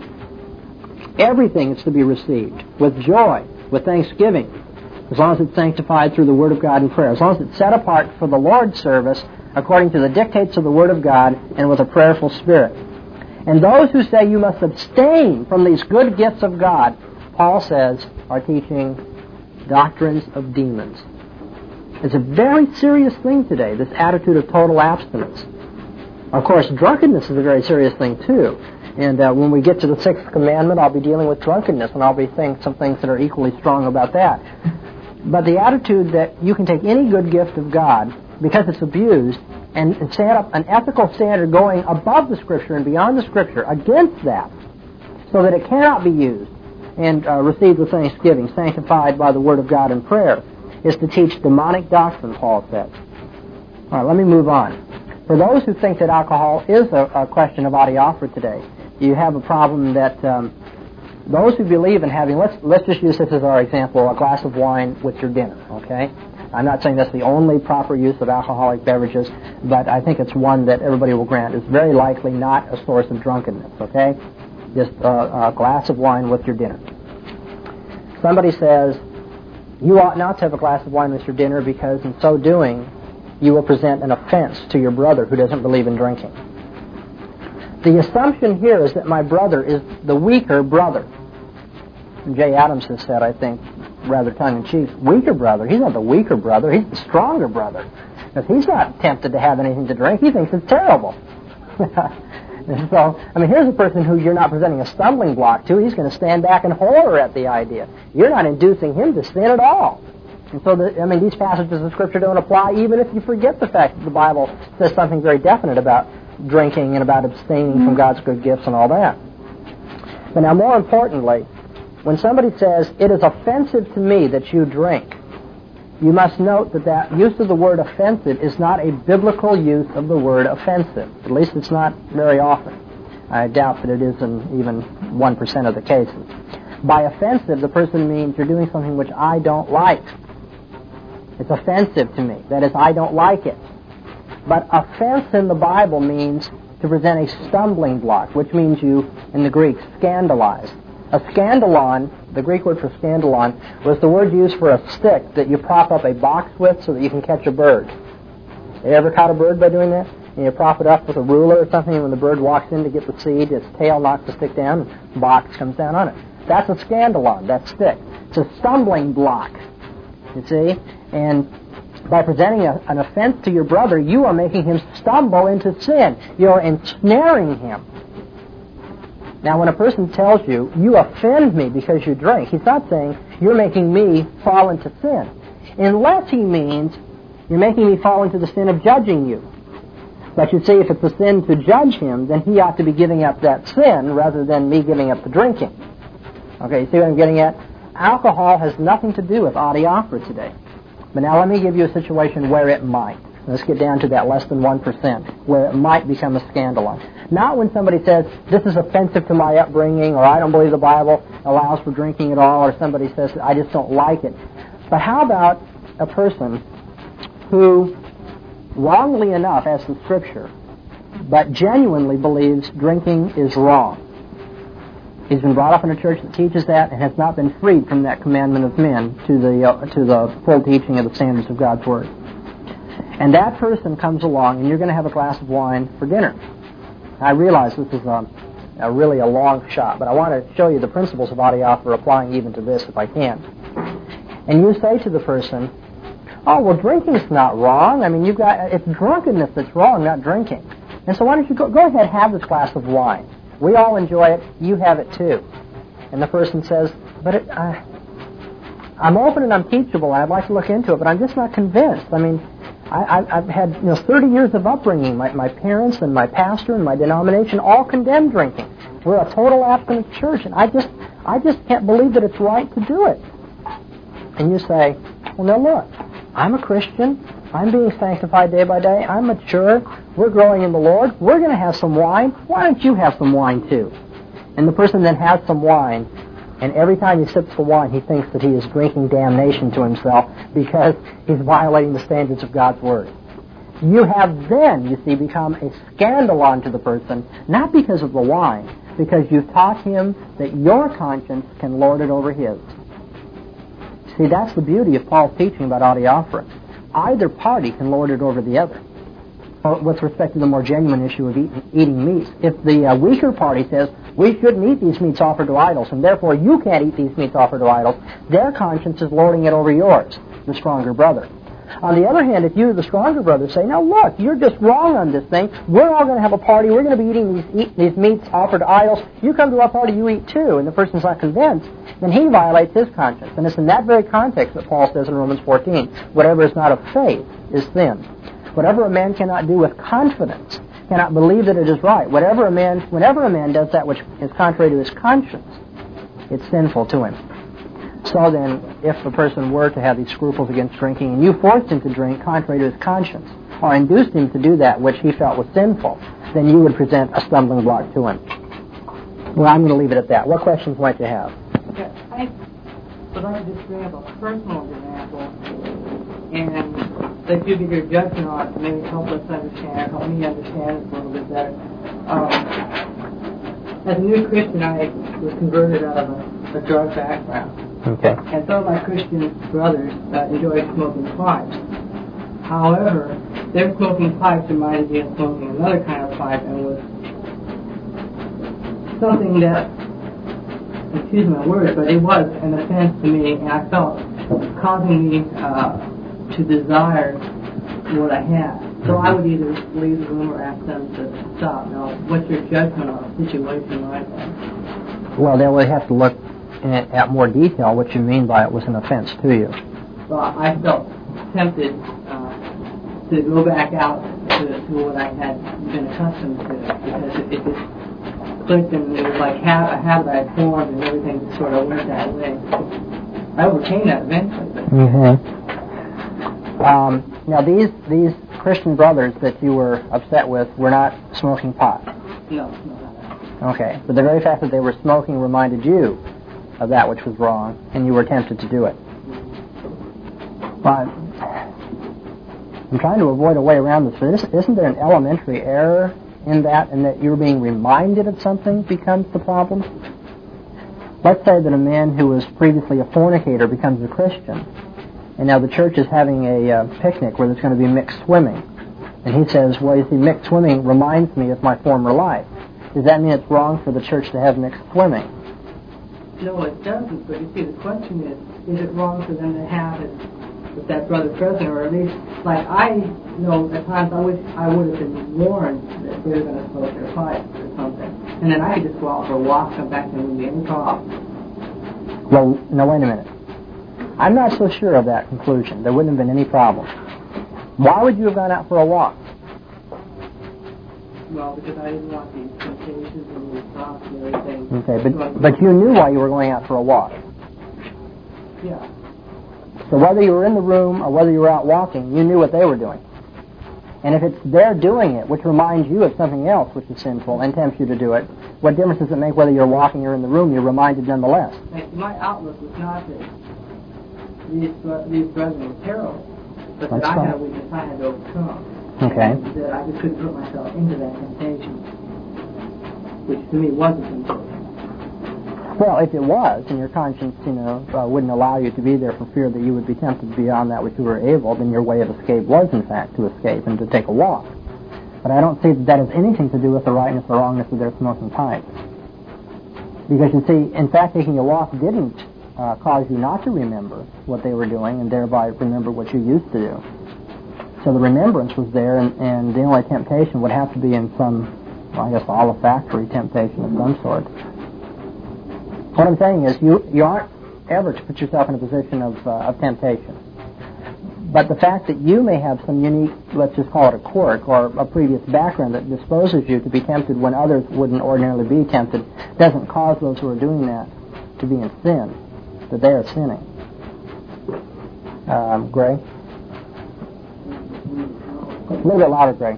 Everything is to be received with joy, with thanksgiving, as long as it's sanctified through the Word of God and prayer, as long as it's set apart for the Lord's service according to the dictates of the Word of God and with a prayerful spirit. And those who say you must abstain from these good gifts of God, Paul says, are teaching doctrines of demons. It's a very serious thing today, this attitude of total abstinence. Of course, drunkenness is a very serious thing too. And uh, when we get to the sixth commandment, I'll be dealing with drunkenness, and I'll be saying some things that are equally strong about that. But the attitude that you can take any good gift of God, because it's abused, and, and stand up an ethical standard going above the Scripture and beyond the Scripture against that, so that it cannot be used and uh, received with thanksgiving, sanctified by the Word of God and prayer, is to teach demonic doctrine, Paul says. All right, let me move on. For those who think that alcohol is a, a question of adiaphora today, you have a problem that um, those who believe in having, let's let's just use this as our example, a glass of wine with your dinner, okay? I'm not saying that's the only proper use of alcoholic beverages, but I think it's one that everybody will grant is very likely not a source of drunkenness, okay? Just uh, a glass of wine with your dinner. Somebody says, you ought not to have a glass of wine with your dinner because in so doing, you will present an offense to your brother who doesn't believe in drinking. The assumption here is that my brother is the weaker brother. Jay Adams has said, I think, rather tongue-in-cheek, weaker brother. He's not the weaker brother. He's the stronger brother. If he's not tempted to have anything to drink, he thinks it's terrible. And so, I mean, here's a person who you're not presenting a stumbling block to. He's going to stand back in horror at the idea. You're not inducing him to sin at all. And so, the, I mean, these passages of Scripture don't apply even if you forget the fact that the Bible says something very definite about drinking and about abstaining from God's good gifts and all that. But now, more importantly, when somebody says, it is offensive to me that you drink, you must note that that use of the word offensive is not a biblical use of the word offensive. At least it's not very often. I doubt that it is in even one percent of the cases. By offensive, the person means you're doing something which I don't like. It's offensive to me. That is, I don't like it. But offense in the Bible means to present a stumbling block, which means you, in the Greek, scandalize. A scandalon, the Greek word for scandalon, was the word used for a stick that you prop up a box with so that you can catch a bird. You ever caught a bird by doing that? And you prop it up with a ruler or something, and when the bird walks in to get the seed, its tail knocks the stick down, and the box comes down on it. That's a scandalon, that stick. It's a stumbling block, you see? And by presenting a, an offense to your brother, you are making him stumble into sin. You're ensnaring him. Now, when a person tells you, you offend me because you drink, he's not saying, you're making me fall into sin. Unless he means, you're making me fall into the sin of judging you. But you see, if it's a sin to judge him, then he ought to be giving up that sin rather than me giving up the drinking. Okay, you see what I'm getting at? Alcohol has nothing to do with adiaphora today. But now let me give you a situation where it might. Let's get down to that less than one percent, where it might become a scandalon. Not when somebody says, this is offensive to my upbringing, or I don't believe the Bible allows for drinking at all, or somebody says, I just don't like it. But how about a person who, wrongly enough, as the Scripture, but genuinely believes drinking is wrong? He's been brought up in a church that teaches that and has not been freed from that commandment of men to the uh, to the full teaching of the standards of God's Word. And that person comes along, and you're going to have a glass of wine for dinner. I realize this is a, a really a long shot, but I want to show you the principles of adiaphora applying even to this if I can. And you say to the person, oh, well, drinking's not wrong. I mean, you've got it's drunkenness that's wrong, not drinking. And so why don't you go, go ahead and have this glass of wine. We all enjoy it. You have it too. And the person says, but it, uh, I'm open and I'm teachable, and I'd like to look into it, but I'm just not convinced. I mean, I, I, I've had you know thirty years of upbringing. My, my parents and my pastor and my denomination all condemn drinking. We're a total abstinence church, and I just I just can't believe that it's right to do it. And you say, well, now look, I'm a Christian. I'm being sanctified day by day. I'm mature. We're growing in the Lord. We're going to have some wine. Why don't you have some wine too? And the person then has some wine, and every time he sips the wine, he thinks that he is drinking damnation to himself because he's violating the standards of God's Word. You have then, you see, become a scandalon to the person, not because of the wine, because you've taught him that your conscience can lord it over his. See, that's the beauty of Paul's teaching about adiaphora. Either party can lord it over the other. With respect to the more genuine issue of eating, eating meats, if the uh, weaker party says, we shouldn't eat these meats offered to idols, and therefore you can't eat these meats offered to idols, their conscience is lording it over yours, the stronger brother. On the other hand, if you, the stronger brother, say, now look, you're just wrong on this thing. We're all going to have a party. We're going to be eating these, eat, these meats offered to idols. You come to our party, you eat too, and the person's not convinced, then he violates his conscience. And it's in that very context that Paul says in Romans fourteen, whatever is not of faith is sin. Whatever a man cannot do with confidence, cannot believe that it is right, whatever a man, whenever a man does that which is contrary to his conscience, it's sinful to him. So then, if the person were to have these scruples against drinking, and you forced him to drink contrary to his conscience, or induced him to do that which he felt was sinful, then you would present a stumbling block to him. Well, I'm going to leave it at that. What questions might you have? Okay, I would like to just bring up a personal example, and that you give your judgment on it to maybe help us understand, help me understand it a little bit better. Um, as a new Christian, I was converted out of a, a drug background. Okay. And some of my Christian brothers uh, enjoyed smoking pipes. However, their smoking pipes reminded me of smoking another kind of pipe, and was something that, excuse my words, but it was an offense to me, and I felt causing me uh, to desire what I had. So I would either leave the room or ask them to stop. Now, what's your judgment on a situation like that? Well, then we have to look at more detail what you mean by it was an offense to you. Well, I felt tempted uh, to go back out to, to what I had been accustomed to, because it, it just clicked, and it was like ha- a habit I had formed, and everything just sort of went that way. I overcame that eventually. But mm-hmm. um, now, these these Christian brothers that you were upset with were not smoking pot? No, no. Okay, but the very fact that they were smoking reminded you of that which was wrong, and you were tempted to do it. But I'm trying to avoid a way around this, but isn't there an elementary error in that, and that you're being reminded of something becomes the problem? Let's say that a man who was previously a fornicator becomes a Christian, and now the church is having a uh, picnic where there's going to be mixed swimming, and he says, well, you see, mixed swimming reminds me of my former life. Does that mean it's wrong for the church to have mixed swimming? No, it doesn't, but you see, the question is, is it wrong for them to have it with that brother present, or at least, like, I know at times I wish I would have been warned that they were going to smoke their pipes or something, and then I could just go out for a walk, come back, and there wouldn't be any problem. Well, now, wait a minute. I'm not so sure of that conclusion. There wouldn't have been any problem. Why would you have gone out for a walk? Well, because I didn't want these temptations and these thoughts and everything. Okay, but but you knew why you were going out for a walk. Yeah. So whether you were in the room or whether you were out walking, you knew what they were doing. And if it's their doing it, which reminds you of something else which is sinful and tempts you to do it, what difference does it make whether you're walking or in the room? You're reminded nonetheless. My outlook was not that these, these brethren were terrible, but That's that I fine. had a weakness I had to overcome. Okay. And that I just couldn't put myself into that temptation, which to me wasn't temptation. Well, if it was, and your conscience, you know, uh, wouldn't allow you to be there for fear that you would be tempted beyond that which you were able, then your way of escape was, in fact, to escape and to take a walk. But I don't see that that has anything to do with the rightness or wrongness of their smoking pipes. Because, you see, in fact, taking a walk didn't uh, cause you not to remember what they were doing and thereby remember what you used to do. So the remembrance was there, and, and the only temptation would have to be in some, well, I guess, olfactory temptation of some sort. What I'm saying is you, you aren't ever to put yourself in a position of, uh, of temptation. But the fact that you may have some unique, let's just call it a quirk, or a previous background that disposes you to be tempted when others wouldn't ordinarily be tempted, doesn't cause those who are doing that to be in sin, that they are sinning. Um, Greg? A little bit louder, Greg.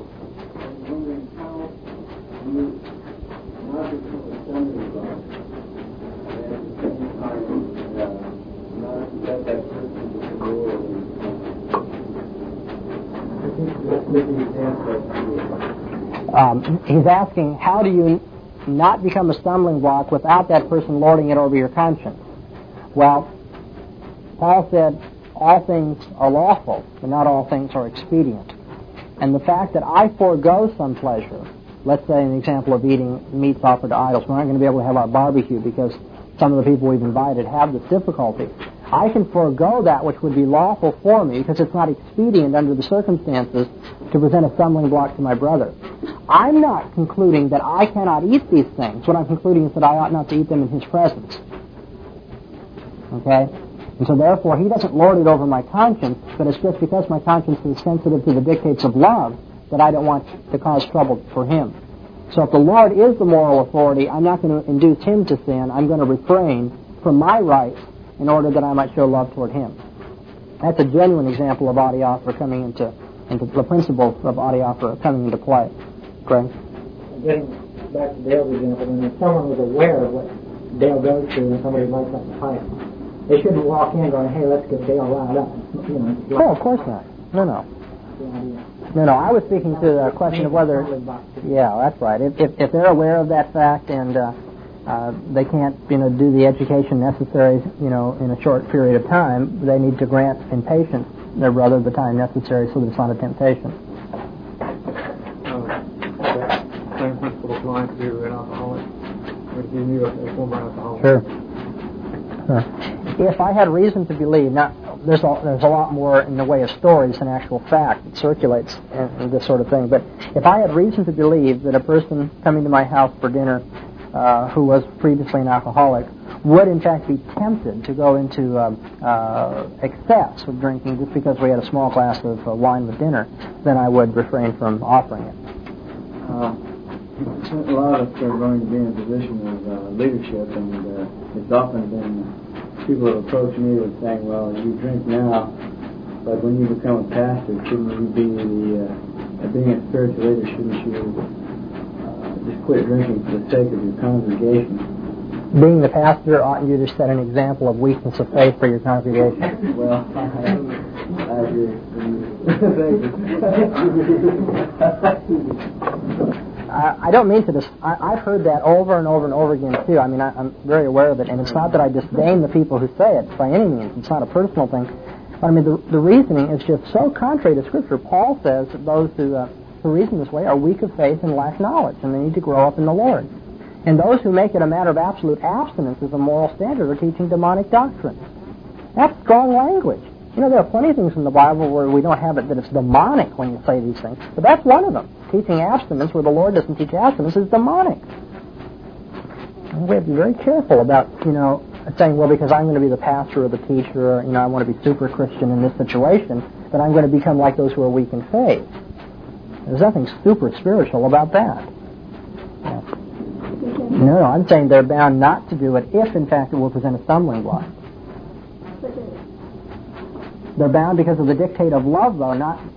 Um, he's asking, how do you not become a stumbling block without that person lording it over your conscience? Well, Paul said, all things are lawful, but not all things are expedient. And the fact that I forego some pleasure, let's say an example of eating meats offered to idols, we're not going to be able to have our barbecue because some of the people we've invited have this difficulty. I can forego that which would be lawful for me because it's not expedient under the circumstances to present a stumbling block to my brother. I'm not concluding that I cannot eat these things. What I'm concluding is that I ought not to eat them in his presence. Okay? And so therefore, he doesn't lord it over my conscience, but it's just because my conscience is sensitive to the dictates of love that I don't want to cause trouble for him. So if the Lord is the moral authority, I'm not going to induce him to sin. I'm going to refrain from my rights in order that I might show love toward him. That's a genuine example of adiaphora coming into, into the principle of adiaphora coming into play. Greg? Getting back to Dale's example, when someone was aware of what Dale goes through when somebody lights up the pipe, they shouldn't walk in going, hey, let's get Dale riled up. You know, oh, of course not. No, no. No, no, I was speaking to the question of whether... Yeah, that's right. If, if, if they're aware of that fact and uh, uh, they can't, you know, do the education necessary, you know, in a short period of time, they need to grant in patience their brother the time necessary so that it's not a temptation. Uh, same principle applies to an alcoholic. If you knew a former alcoholic. Sure. Sure. If I had reason to believe, now there's a, there's a lot more in the way of stories than actual fact that circulates and, and this sort of thing, but if I had reason to believe that a person coming to my house for dinner uh, who was previously an alcoholic would in fact be tempted to go into um, uh, excess of drinking just because we had a small glass of uh, wine with dinner, then I would refrain from offering it. Uh, a lot of us are going to be in a position of uh, leadership, and uh, it's often been people have approached me with saying, well, you drink now, but when you become a pastor, shouldn't you be the, uh, being a spiritual leader, shouldn't you uh, just quit drinking for the sake of your congregation? Being the pastor, oughtn't you to set an example of weakness of faith for your congregation? Well, I, I agree. I, I don't mean to dis- I, I've heard that over and over and over again, too. I mean, I, I'm very aware of it, and it's not that I disdain the people who say it by any means. It's not a personal thing. But, I mean, the, the reasoning is just so contrary to Scripture. Paul says that those who, uh, who reason this way are weak of faith and lack knowledge, and they need to grow up in the Lord. And those who make it a matter of absolute abstinence as a moral standard are teaching demonic doctrine. That's strong language. You know, there are plenty of things in the Bible where we don't have it that it's demonic when you say these things. But that's one of them. Teaching abstinence where the Lord doesn't teach abstinence is demonic. And we have to be very careful about, you know, saying, well, because I'm going to be the pastor or the teacher, or, you know, I want to be super Christian in this situation, that I'm going to become like those who are weak in faith. There's nothing super spiritual about that. Yeah. No, no, I'm saying they're bound not to do it if, in fact, it will present a stumbling block. They're bound because of the dictate of love, though, not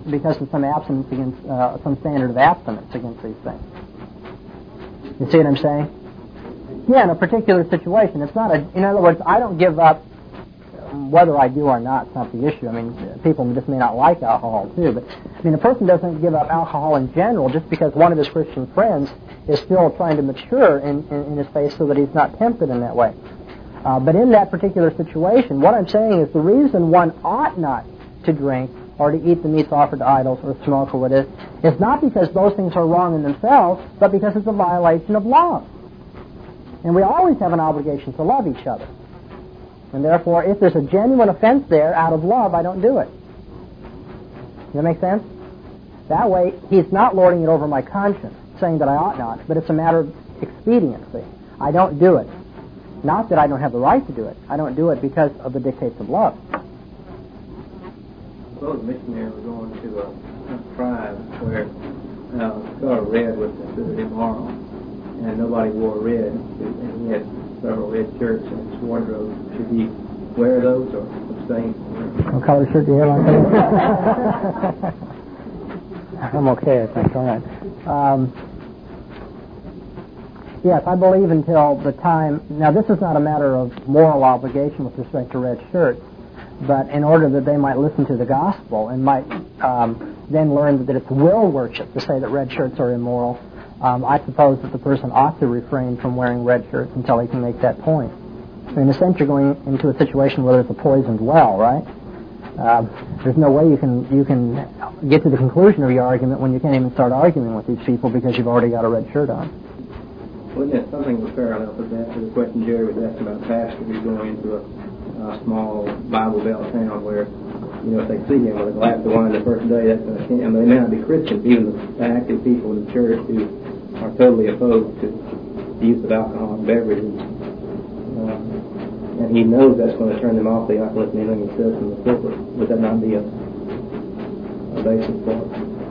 because of some abstinence against uh, some standard of abstinence against these things. You see what I'm saying? Yeah, in a particular situation, it's not a. In other words, I don't give up whether I do or not. It's not the issue. I mean, people just may not like alcohol too, but I mean, a person doesn't give up alcohol in general just because one of his Christian friends is still trying to mature in, in, in his faith so that he's not tempted in that way. Uh, but in that particular situation, what I'm saying is the reason one ought not to drink or to eat the meats offered to idols or smoke or what it is, is not because those things are wrong in themselves, but because it's a violation of love. And we always have an obligation to love each other. And therefore, if there's a genuine offense there, out of love, I don't do it. Does that make sense? That way, he's not lording it over my conscience, saying that I ought not, but it's a matter of expediency. I don't do it. Not that I don't have the right to do it. I don't do it because of the dictates of love. Suppose a missionary was going to a, a tribe where uh, color red was considered immoral, and nobody wore red, and he had several red shirts in his wardrobe. Should he wear those or abstain? What color shirt do you have on? I'm okay, I think. All right. Um, yes, I believe until the time... Now, this is not a matter of moral obligation with respect to red shirts, but in order that they might listen to the gospel and might um, then learn that it's will worship to say that red shirts are immoral, um, I suppose that the person ought to refrain from wearing red shirts until he can make that point. In a sense, you're going into a situation where there's a poisoned well, right? Uh, there's no way you can you can get to the conclusion of your argument when you can't even start arguing with these people because you've already got a red shirt on. Wouldn't that something of a parallel with that to the question Jerry was asking about a pastor who's going into a, a small Bible Belt town where, you know, if they see him with a glass of wine the first day, that's going to him. They may not be Christians, even the active people in the church who are totally opposed to the use of alcoholic beverages. Uh, and he knows that's going to turn them off. They aren't listening to anything he says from the pulpit. Would that not be a, a basis for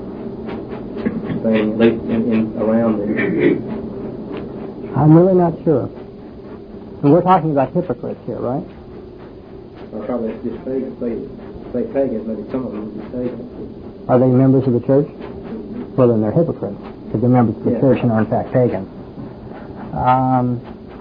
saying, at least in, in around them? I'm really not sure. And we're talking about hypocrites here, right? Or probably it's just pagans. Say, say pagans, maybe some of them would be pagans. Are they members of the church? Well, then they're hypocrites, because they're members of the yeah. church and are in fact pagans. Um,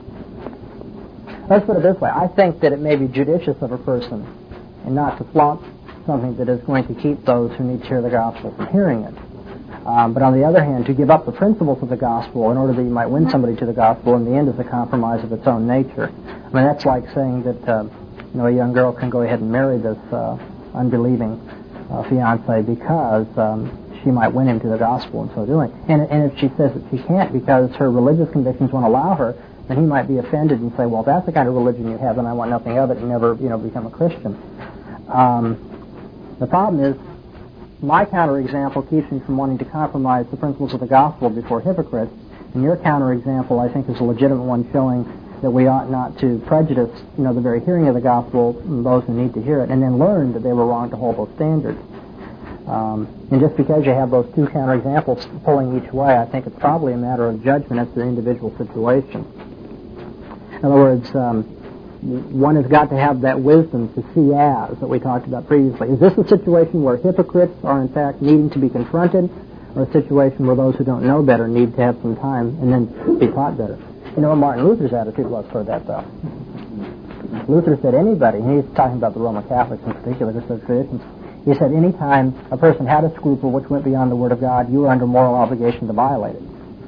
let's put it this way. I think that it may be judicious of a person and not to flaunt something that is going to keep those who need to hear the gospel from hearing it. Um, but on the other hand, to give up the principles of the gospel in order that you might win somebody to the gospel in the end is a compromise of its own nature. I mean, that's like saying that uh, you know, a young girl can go ahead and marry this uh, unbelieving uh, fiance because um, she might win him to the gospel in so doing. And, and if she says that she can't because her religious convictions won't allow her, then he might be offended and say, well, if that's the kind of religion you have, then I want nothing of it and never, you know, become a Christian. Um, the problem is, my counterexample keeps me from wanting to compromise the principles of the gospel before hypocrites, and your counterexample, I think, is a legitimate one, showing that we ought not to prejudice, you know, the very hearing of the gospel and those who need to hear it, and then learn that they were wrong to hold those standards. Um, and just because you have those two counterexamples pulling each way, I think it's probably a matter of judgment as to the individual situation. In other words, um, one has got to have that wisdom to see as that we talked about previously. Is this a situation where hypocrites are in fact needing to be confronted, or a situation where those who don't know better need to have some time and then be taught better? You know, Martin Luther's attitude was toward that, though. Luther said anybody, and he's talking about the Roman Catholics in particular, just their traditions, he said any time a person had a scruple which went beyond the Word of God, you were under moral obligation to violate it.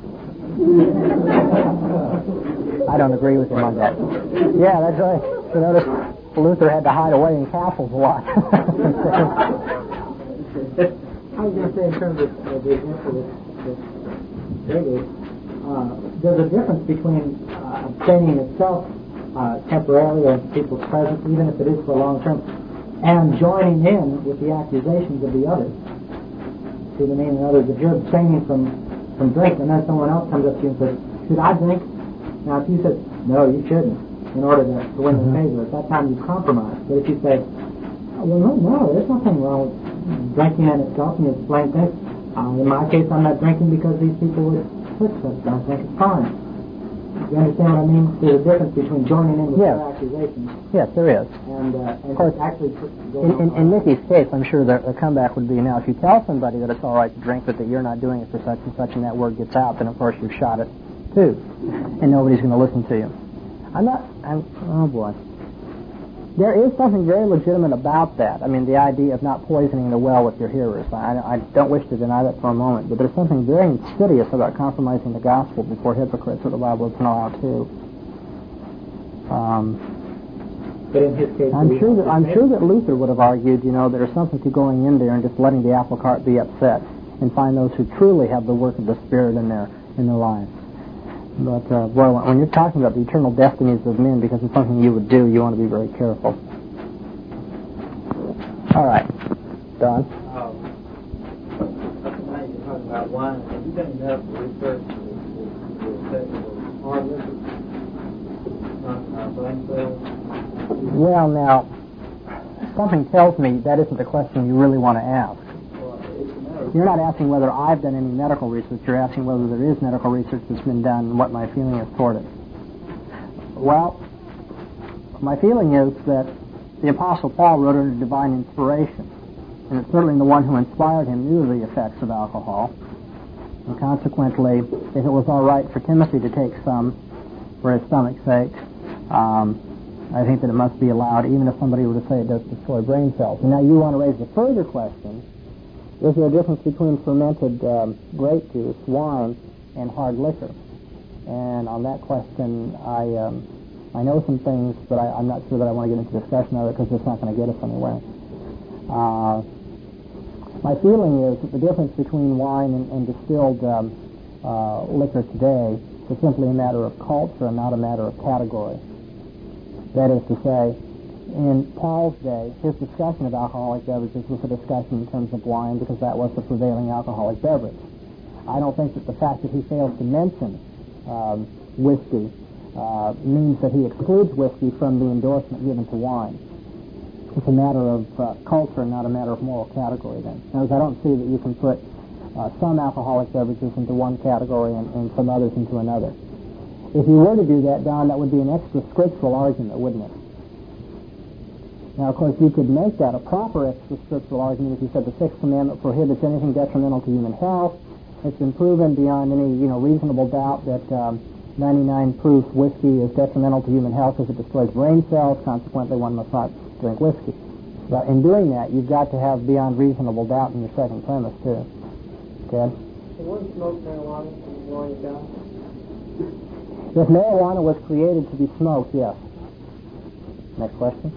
I don't agree with him on that. Yeah, that's right. So notice Luther had to hide away in castles a lot. I was going to say in terms of uh, the example that they gave, uh, there's a difference between uh, abstaining itself uh, temporarily or in people's presence, even if it is for a long term, and joining in with the accusations of the others. See what I mean? In other words, if you're abstaining from, from drink and then someone else comes up to you and says, should I drink? Now, if you said, no, you shouldn't, in order to, to win the favor, at that time you compromise. But if you say, oh, well, no, no, there's nothing wrong with drinking in itself, and you explain things. Uh, in my case, I'm not drinking because these people would push us. I think it's fine. You understand what I mean? There's a difference between joining in with Yes. their accusations Yes, there is. and, uh, and Of course, actually In, in, in Mickey's case, I'm sure the, the comeback would be, now, if you tell somebody that it's all right to drink, but that you're not doing it for such and such, and that word gets out, then of course you've shot it too, and nobody's going to listen to you. I'm not. I'm, oh boy. There is something very legitimate about that. I mean, the idea of not poisoning the well with your hearers. I, I don't wish to deny that for a moment, but there's something very insidious about compromising the gospel before hypocrites that the Bible doesn't allow too. Um, But in his case, I'm sure that I'm sure that Luther would have argued, you know, there's something to going in there and just letting the apple cart be upset and find those who truly have the work of the Spirit in their in their lives. But uh, boy, when you're talking about the eternal destinies of men, because it's something you would do, you want to be very careful. All right, Don. Um, now you're talking about wine. Have you done enough research to the effect of hard liquor on uh, brain cells? Well, now, something tells me that isn't the question you really want to ask. Well, it's a matter of You're not asking whether I've done any medical research. You're asking whether there is medical research that's been done and what my feeling is toward it. Well, my feeling is that the Apostle Paul wrote under divine inspiration, and it's certainly the one who inspired him knew the effects of alcohol. And consequently, if it was all right for Timothy to take some for his stomach's sake, um, I think that it must be allowed, even if somebody were to say it does destroy brain cells. And now you want to raise the further question: is there a difference between fermented um, grape juice, wine, and hard liquor? And on that question, I um, I know some things, but I, I'm not sure that I want to get into discussion of it because it's not going to get us anywhere. Uh, my feeling is that the difference between wine and, and distilled um, uh, liquor today is simply a matter of culture and not a matter of category. That is to say, in Paul's day, his discussion of alcoholic beverages was a discussion in terms of wine because that was the prevailing alcoholic beverage. I don't think that the fact that he fails to mention um, whiskey uh, means that he excludes whiskey from the endorsement given to wine. It's a matter of uh, culture, not a matter of moral category then. In other words, I don't see that you can put uh, some alcoholic beverages into one category and, and some others into another. If you were to do that, Don, that would be an extra scriptural argument, wouldn't it? Now, of course, you could make that a proper extra scriptural argument if you said the Sixth Commandment prohibits anything detrimental to human health. It's been proven beyond any, you know, reasonable doubt that um, ninety-nine proof whiskey is detrimental to human health because it destroys brain cells. Consequently, one must not drink whiskey. But in doing that, you've got to have beyond reasonable doubt in your second premise, too. Ted? Can one smoke marijuana and knowing it down? If marijuana was created to be smoked, yes. Next question.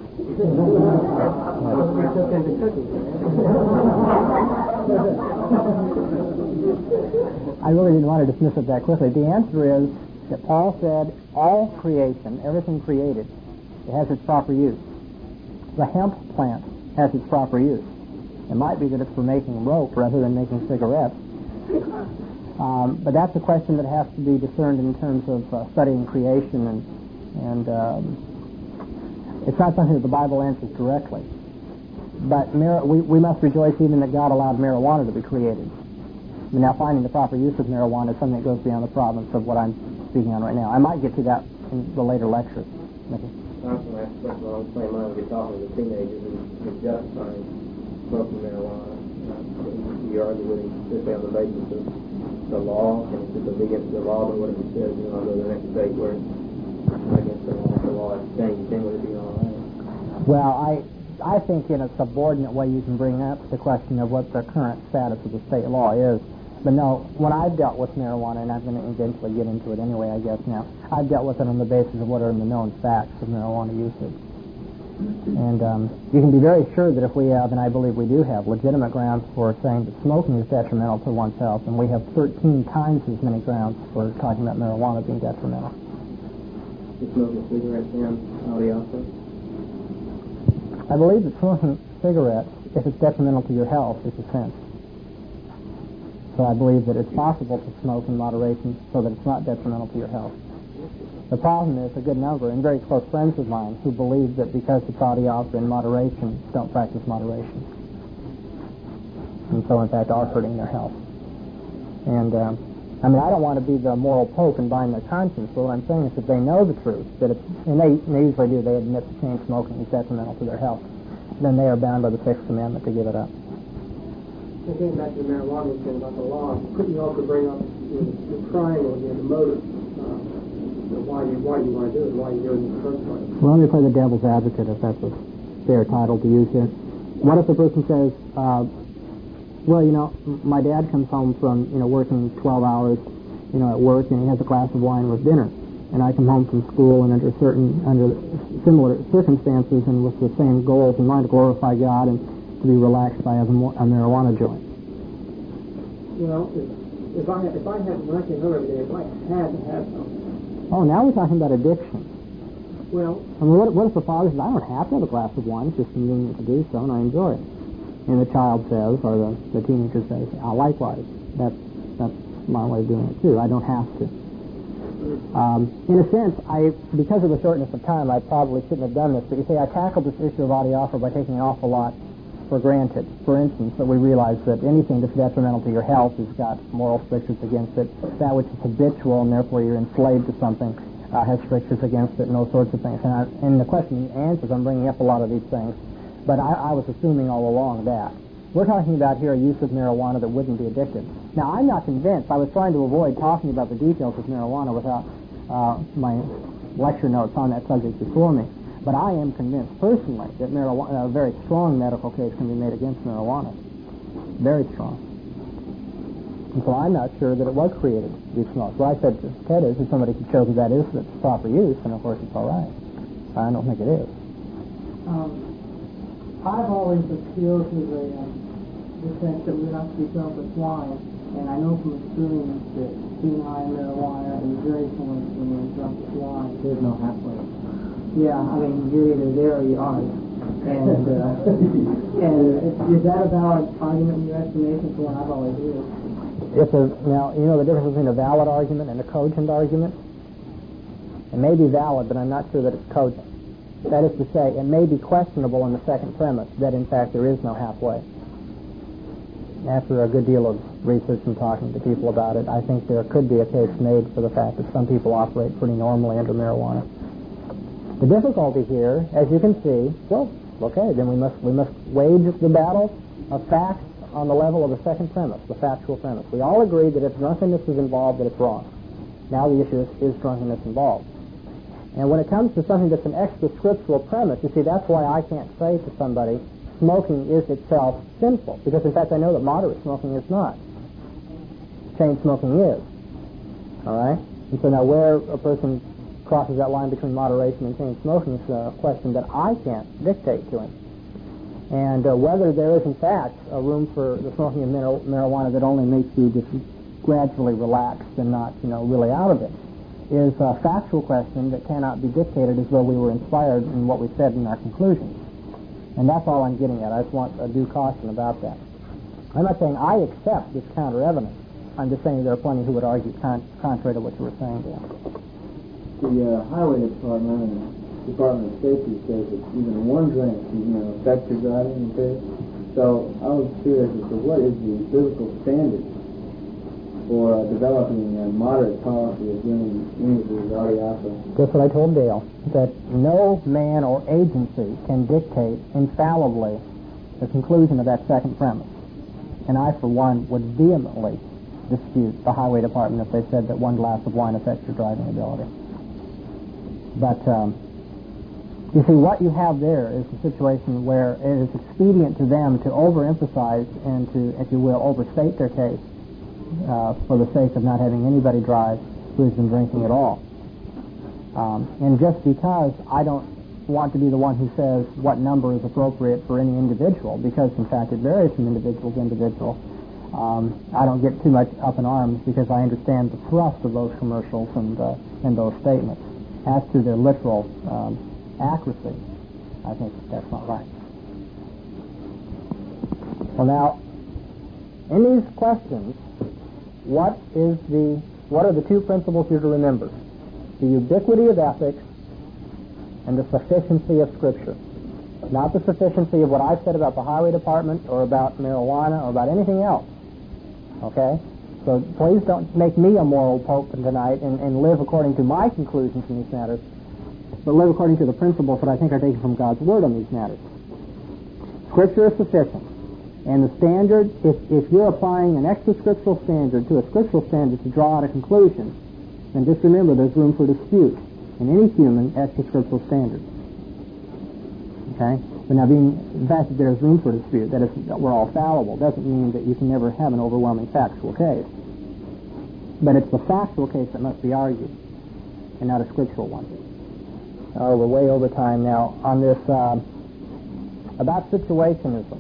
I really didn't want to dismiss it that quickly. The answer is that Paul said all creation, everything created, it has its proper use. The hemp plant has its proper use. It might be that it's for making rope rather than making cigarettes. Um, but that's a question that has to be discerned in terms of uh, studying creation, and, and um, it's not something that the Bible answers directly. But mar- we, we must rejoice even that God allowed marijuana to be created. Now, finding the proper use of marijuana is something that goes beyond the province of what I'm speaking on right now. I might get to that in the later lecture. Constantly, I spent a long time on get talking to teenagers who justifying smoking marijuana. Uh, you argue with him simply on the basis of the law, and if it's against the law, then whatever it says, you know, I'll go to the next debate where it's against the law, the law is changed, then would it be all right? Well, I I think in a subordinate way you can bring up the question of what the current status of the state law is. But no, when I've dealt with marijuana, and I'm going to eventually get into it anyway, I guess now, I've dealt with it on the basis of what are the known facts of marijuana usage. And um, you can be very sure that if we have, and I believe we do have, legitimate grounds for saying that smoking is detrimental to one's health, and we have thirteen times as many grounds for talking about marijuana being detrimental. Is smoking cigarettes and Audi also? I believe that smoking cigarettes, if it's detrimental to your health, is a sin. So I believe that it's possible to smoke in moderation so that it's not detrimental to your health. The problem is a good number, and very close friends of mine, who believe that because it's adiaphora in moderation, don't practice moderation. And so, in fact, are hurting their health. And um, I mean, I don't want to be the moral pope and bind their conscience, but what I'm saying is that they know the truth, that it's, and they, and they usually do, they admit that chain smoking is detrimental to their health, then they are bound by the Sixth Amendment to give it up. I think back to the marijuana thing about the law, couldn't you also bring up you know, the triangle again, the motive, uh, you know, why you why you want to do it, why you do it in the first place? Well, let me play the devil's advocate, if that's a fair title to use here. What if the person says, uh, well, you know, my dad comes home from, you know, working twelve hours, you know, at work, and he has a glass of wine with dinner. And I come home from school and under certain, under similar circumstances and with the same goals in mind to glorify God and to be relaxed by having a marijuana joint. Well, if, if I if I had when I came home every day, if I had to have something. Oh, now we're talking about addiction. Well, I mean, what, what if the father says, I don't have to have a glass of wine, it's just convenient to do so, and I enjoy it. And the child says, or the, the teenager says, oh, likewise, that's, that's my way of doing it too. I don't have to. Um, in a sense, I, because of the shortness of time, I probably shouldn't have done this, but you see, I tackled this issue of adiaphora by taking an awful lot for granted. For instance, that we realize that anything that's detrimental to your health has got moral strictures against it. That which is habitual, and therefore you're enslaved to something, uh, has strictures against it, and those sorts of things. And I, in the question and answers, I'm bringing up a lot of these things. But I, I was assuming all along that. We're talking about here a use of marijuana that wouldn't be addictive. Now, I'm not convinced. I was trying to avoid talking about the details of marijuana without uh, my lecture notes on that subject before me. But I am convinced personally that marijuana, a very strong medical case can be made against marijuana. Very strong. And so I'm not sure that it was created to be smoked. What I said to Ted is, if somebody could show that that is the proper use, then of course it's all right. I don't think it is. Um, I've always appealed to the, um, the sense that we have to be drunk with wine, and I know from experience that senile marijuana is very similar to when you're drunk with wine. There's no halfway. Yeah, I mean, you're either there or you aren't. And, uh, and is that a valid argument in your estimation for what I've always used? It's a, now, you know the difference between a valid argument and a cogent argument? It may be valid, but I'm not sure that it's cogent. That is to say, it may be questionable in the second premise that, in fact, there is no halfway. After a good deal of research and talking to people about it, I think there could be a case made for the fact that some people operate pretty normally under marijuana. The difficulty here, as you can see, well, okay, then we must we must wage the battle of facts on the level of the second premise, the factual premise. We all agree that if drunkenness is involved, that it's wrong. Now the issue is, is drunkenness involved? And when it comes to something that's an extra scriptural premise, you see, that's why I can't say to somebody, smoking is itself sinful. Because, in fact, I know that moderate smoking is not. Chain smoking is. All right? And so now where a person crosses that line between moderation and chain smoking is a question that I can't dictate to him. And uh, whether there is, in fact, a room for the smoking of mar- marijuana that only makes you just gradually relaxed and not, you know, really out of it, is a factual question that cannot be dictated as though we were inspired in what we said in our conclusions. And that's all I'm getting at. I just want a due caution about that. I'm not saying I accept this counter-evidence. I'm just saying there are plenty who would argue con- contrary to what you were saying, Dan. The uh, Highway Department and Department of Safety says that even one drink can, you know, affect your driving, okay? So I was curious as to what is the physical standard for uh, developing a moderate policy of dealing with adiaphora? Just what I told Dale, that no man or agency can dictate infallibly the conclusion of that second premise. And I, for one, would vehemently dispute the Highway Department if they said that one glass of wine affects your driving ability. But, um, you see, what you have there is a situation where it is expedient to them to overemphasize and to, if you will, overstate their case uh, for the sake of not having anybody drive who has been drinking at all. Um, and just because I don't want to be the one who says what number is appropriate for any individual, because, in fact, it varies from individual to individual, um, I don't get too much up in arms because I understand the thrust of those commercials and, uh, and those statements. As to their literal um, accuracy, I think that's not right. Well, now, in these questions, what is the what are the two principles you're to remember? The ubiquity of ethics and the sufficiency of Scripture. Not the sufficiency of what I've said about the Highway Department or about marijuana or about anything else. Okay? So please don't make me a moral pope tonight and, and live according to my conclusions in these matters, but live according to the principles that I think are taken from God's Word on these matters. Scripture is sufficient. And the standard, if, if you're applying an extra-scriptural standard to a scriptural standard to draw out a conclusion, then just remember there's room for dispute in any human extra-scriptural standard. Okay? But now, being the fact that there's room for dispute, that, is, that we're all fallible, doesn't mean that you can never have an overwhelming factual case. But it's the factual case that must be argued, and not a scriptural one. Oh, we're way over time now. On this, uh, about situationism,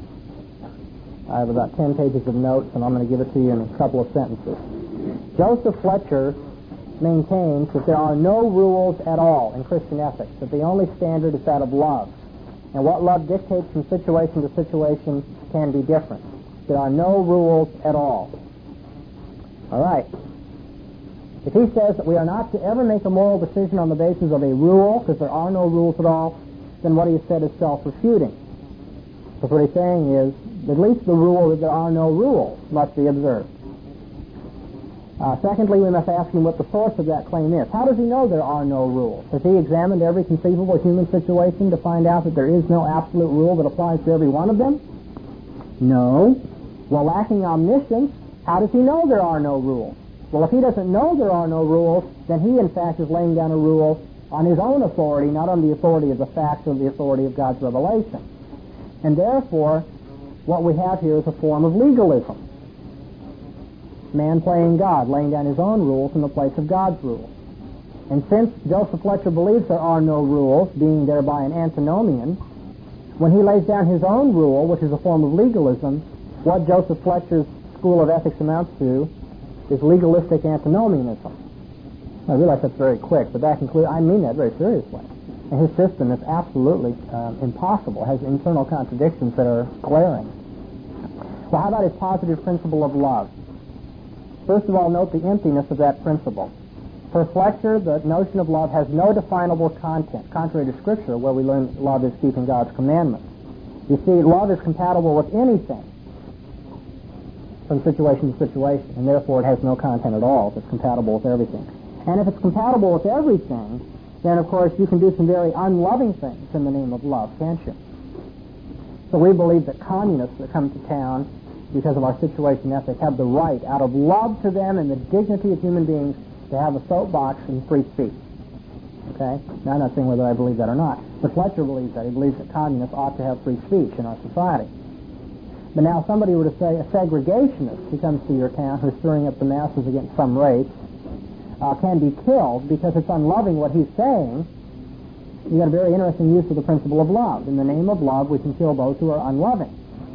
I have about ten pages of notes, and I'm going to give it to you in a couple of sentences. Joseph Fletcher maintains that there are no rules at all in Christian ethics, that the only standard is that of love. And what love dictates from situation to situation can be different. There are no rules at all. All right. If he says that we are not to ever make a moral decision on the basis of a rule, because there are no rules at all, then what he has said is self-refuting. Because what he's saying is, at least the rule that there are no rules must be observed. Uh, secondly, we must ask him what the source of that claim is. How does he know there are no rules? Has he examined every conceivable human situation to find out that there is no absolute rule that applies to every one of them? No. Well, lacking omniscience, how does he know there are no rules? Well, if he doesn't know there are no rules, then he, in fact, is laying down a rule on his own authority, not on the authority of the facts or the authority of God's revelation. And therefore, what we have here is a form of legalism. Man playing God, laying down his own rules in the place of God's rules. And since Joseph Fletcher believes there are no rules, being thereby an antinomian, when he lays down his own rule, which is a form of legalism, what Joseph Fletcher's school of ethics amounts to is legalistic antinomianism. I realize that's very quick, but that concludes, I mean that very seriously. And his system is absolutely um, impossible, has internal contradictions that are glaring. Well, how about his positive principle of love? First of all, note the emptiness of that principle. For Fletcher, the notion of love has no definable content, contrary to Scripture, where we learn love is keeping God's commandments. You see, love is compatible with anything from situation to situation, and therefore it has no content at all if it's compatible with everything. And if it's compatible with everything, then, of course, you can do some very unloving things in the name of love, can't you? So we believe that communists that come to town because of our situation ethic have the right, out of love to them and the dignity of human beings, to have a soapbox and free speech. Okay? Now, I'm not saying whether I believe that or not, but Fletcher believes that. He believes that communists ought to have free speech in our society. But now, if somebody were to say a segregationist who comes to your town who's stirring up the masses against some race uh, can be killed because it's unloving what he's saying, you got a very interesting use of the principle of love. In the name of love, we can kill those who are unloving.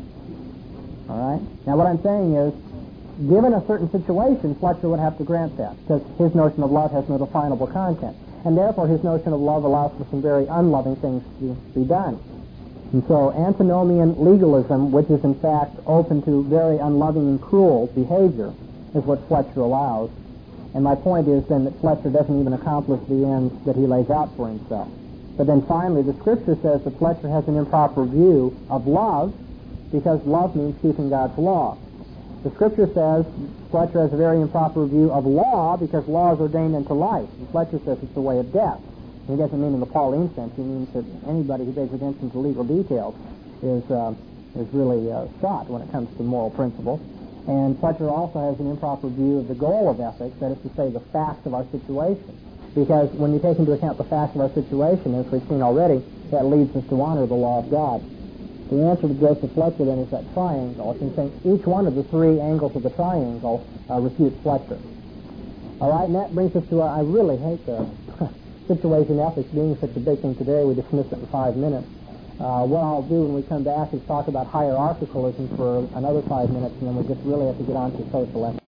All right? Now, what I'm saying is, given a certain situation, Fletcher would have to grant that, because his notion of love has no definable content. And therefore, his notion of love allows for some very unloving things to be done. And so, antinomian legalism, which is in fact open to very unloving and cruel behavior, is what Fletcher allows. And my point is then that Fletcher doesn't even accomplish the ends that he lays out for himself. But then finally, the Scripture says that Fletcher has an improper view of love, because love means keeping God's law. The Scripture says Fletcher has a very improper view of law because law is ordained unto life. And Fletcher says it's the way of death. And he doesn't mean in the Pauline sense. He means that anybody who pays attention to legal details is uh, is really uh, shot when it comes to moral principles. And Fletcher also has an improper view of the goal of ethics, that is to say, the facts of our situation. Because when you take into account the facts of our situation, as we've seen already, that leads us to honor the law of God. The answer to Joseph Fletcher then is that triangle. If you think each one of the three angles of the triangle uh, refutes Fletcher. All right, and that brings us to, uh, I really hate the situation ethics being such a big thing today. We dismiss it in five minutes. Uh, what I'll do when we come back is talk about hierarchicalism for another five minutes, and then we just really have to get on to social ethics.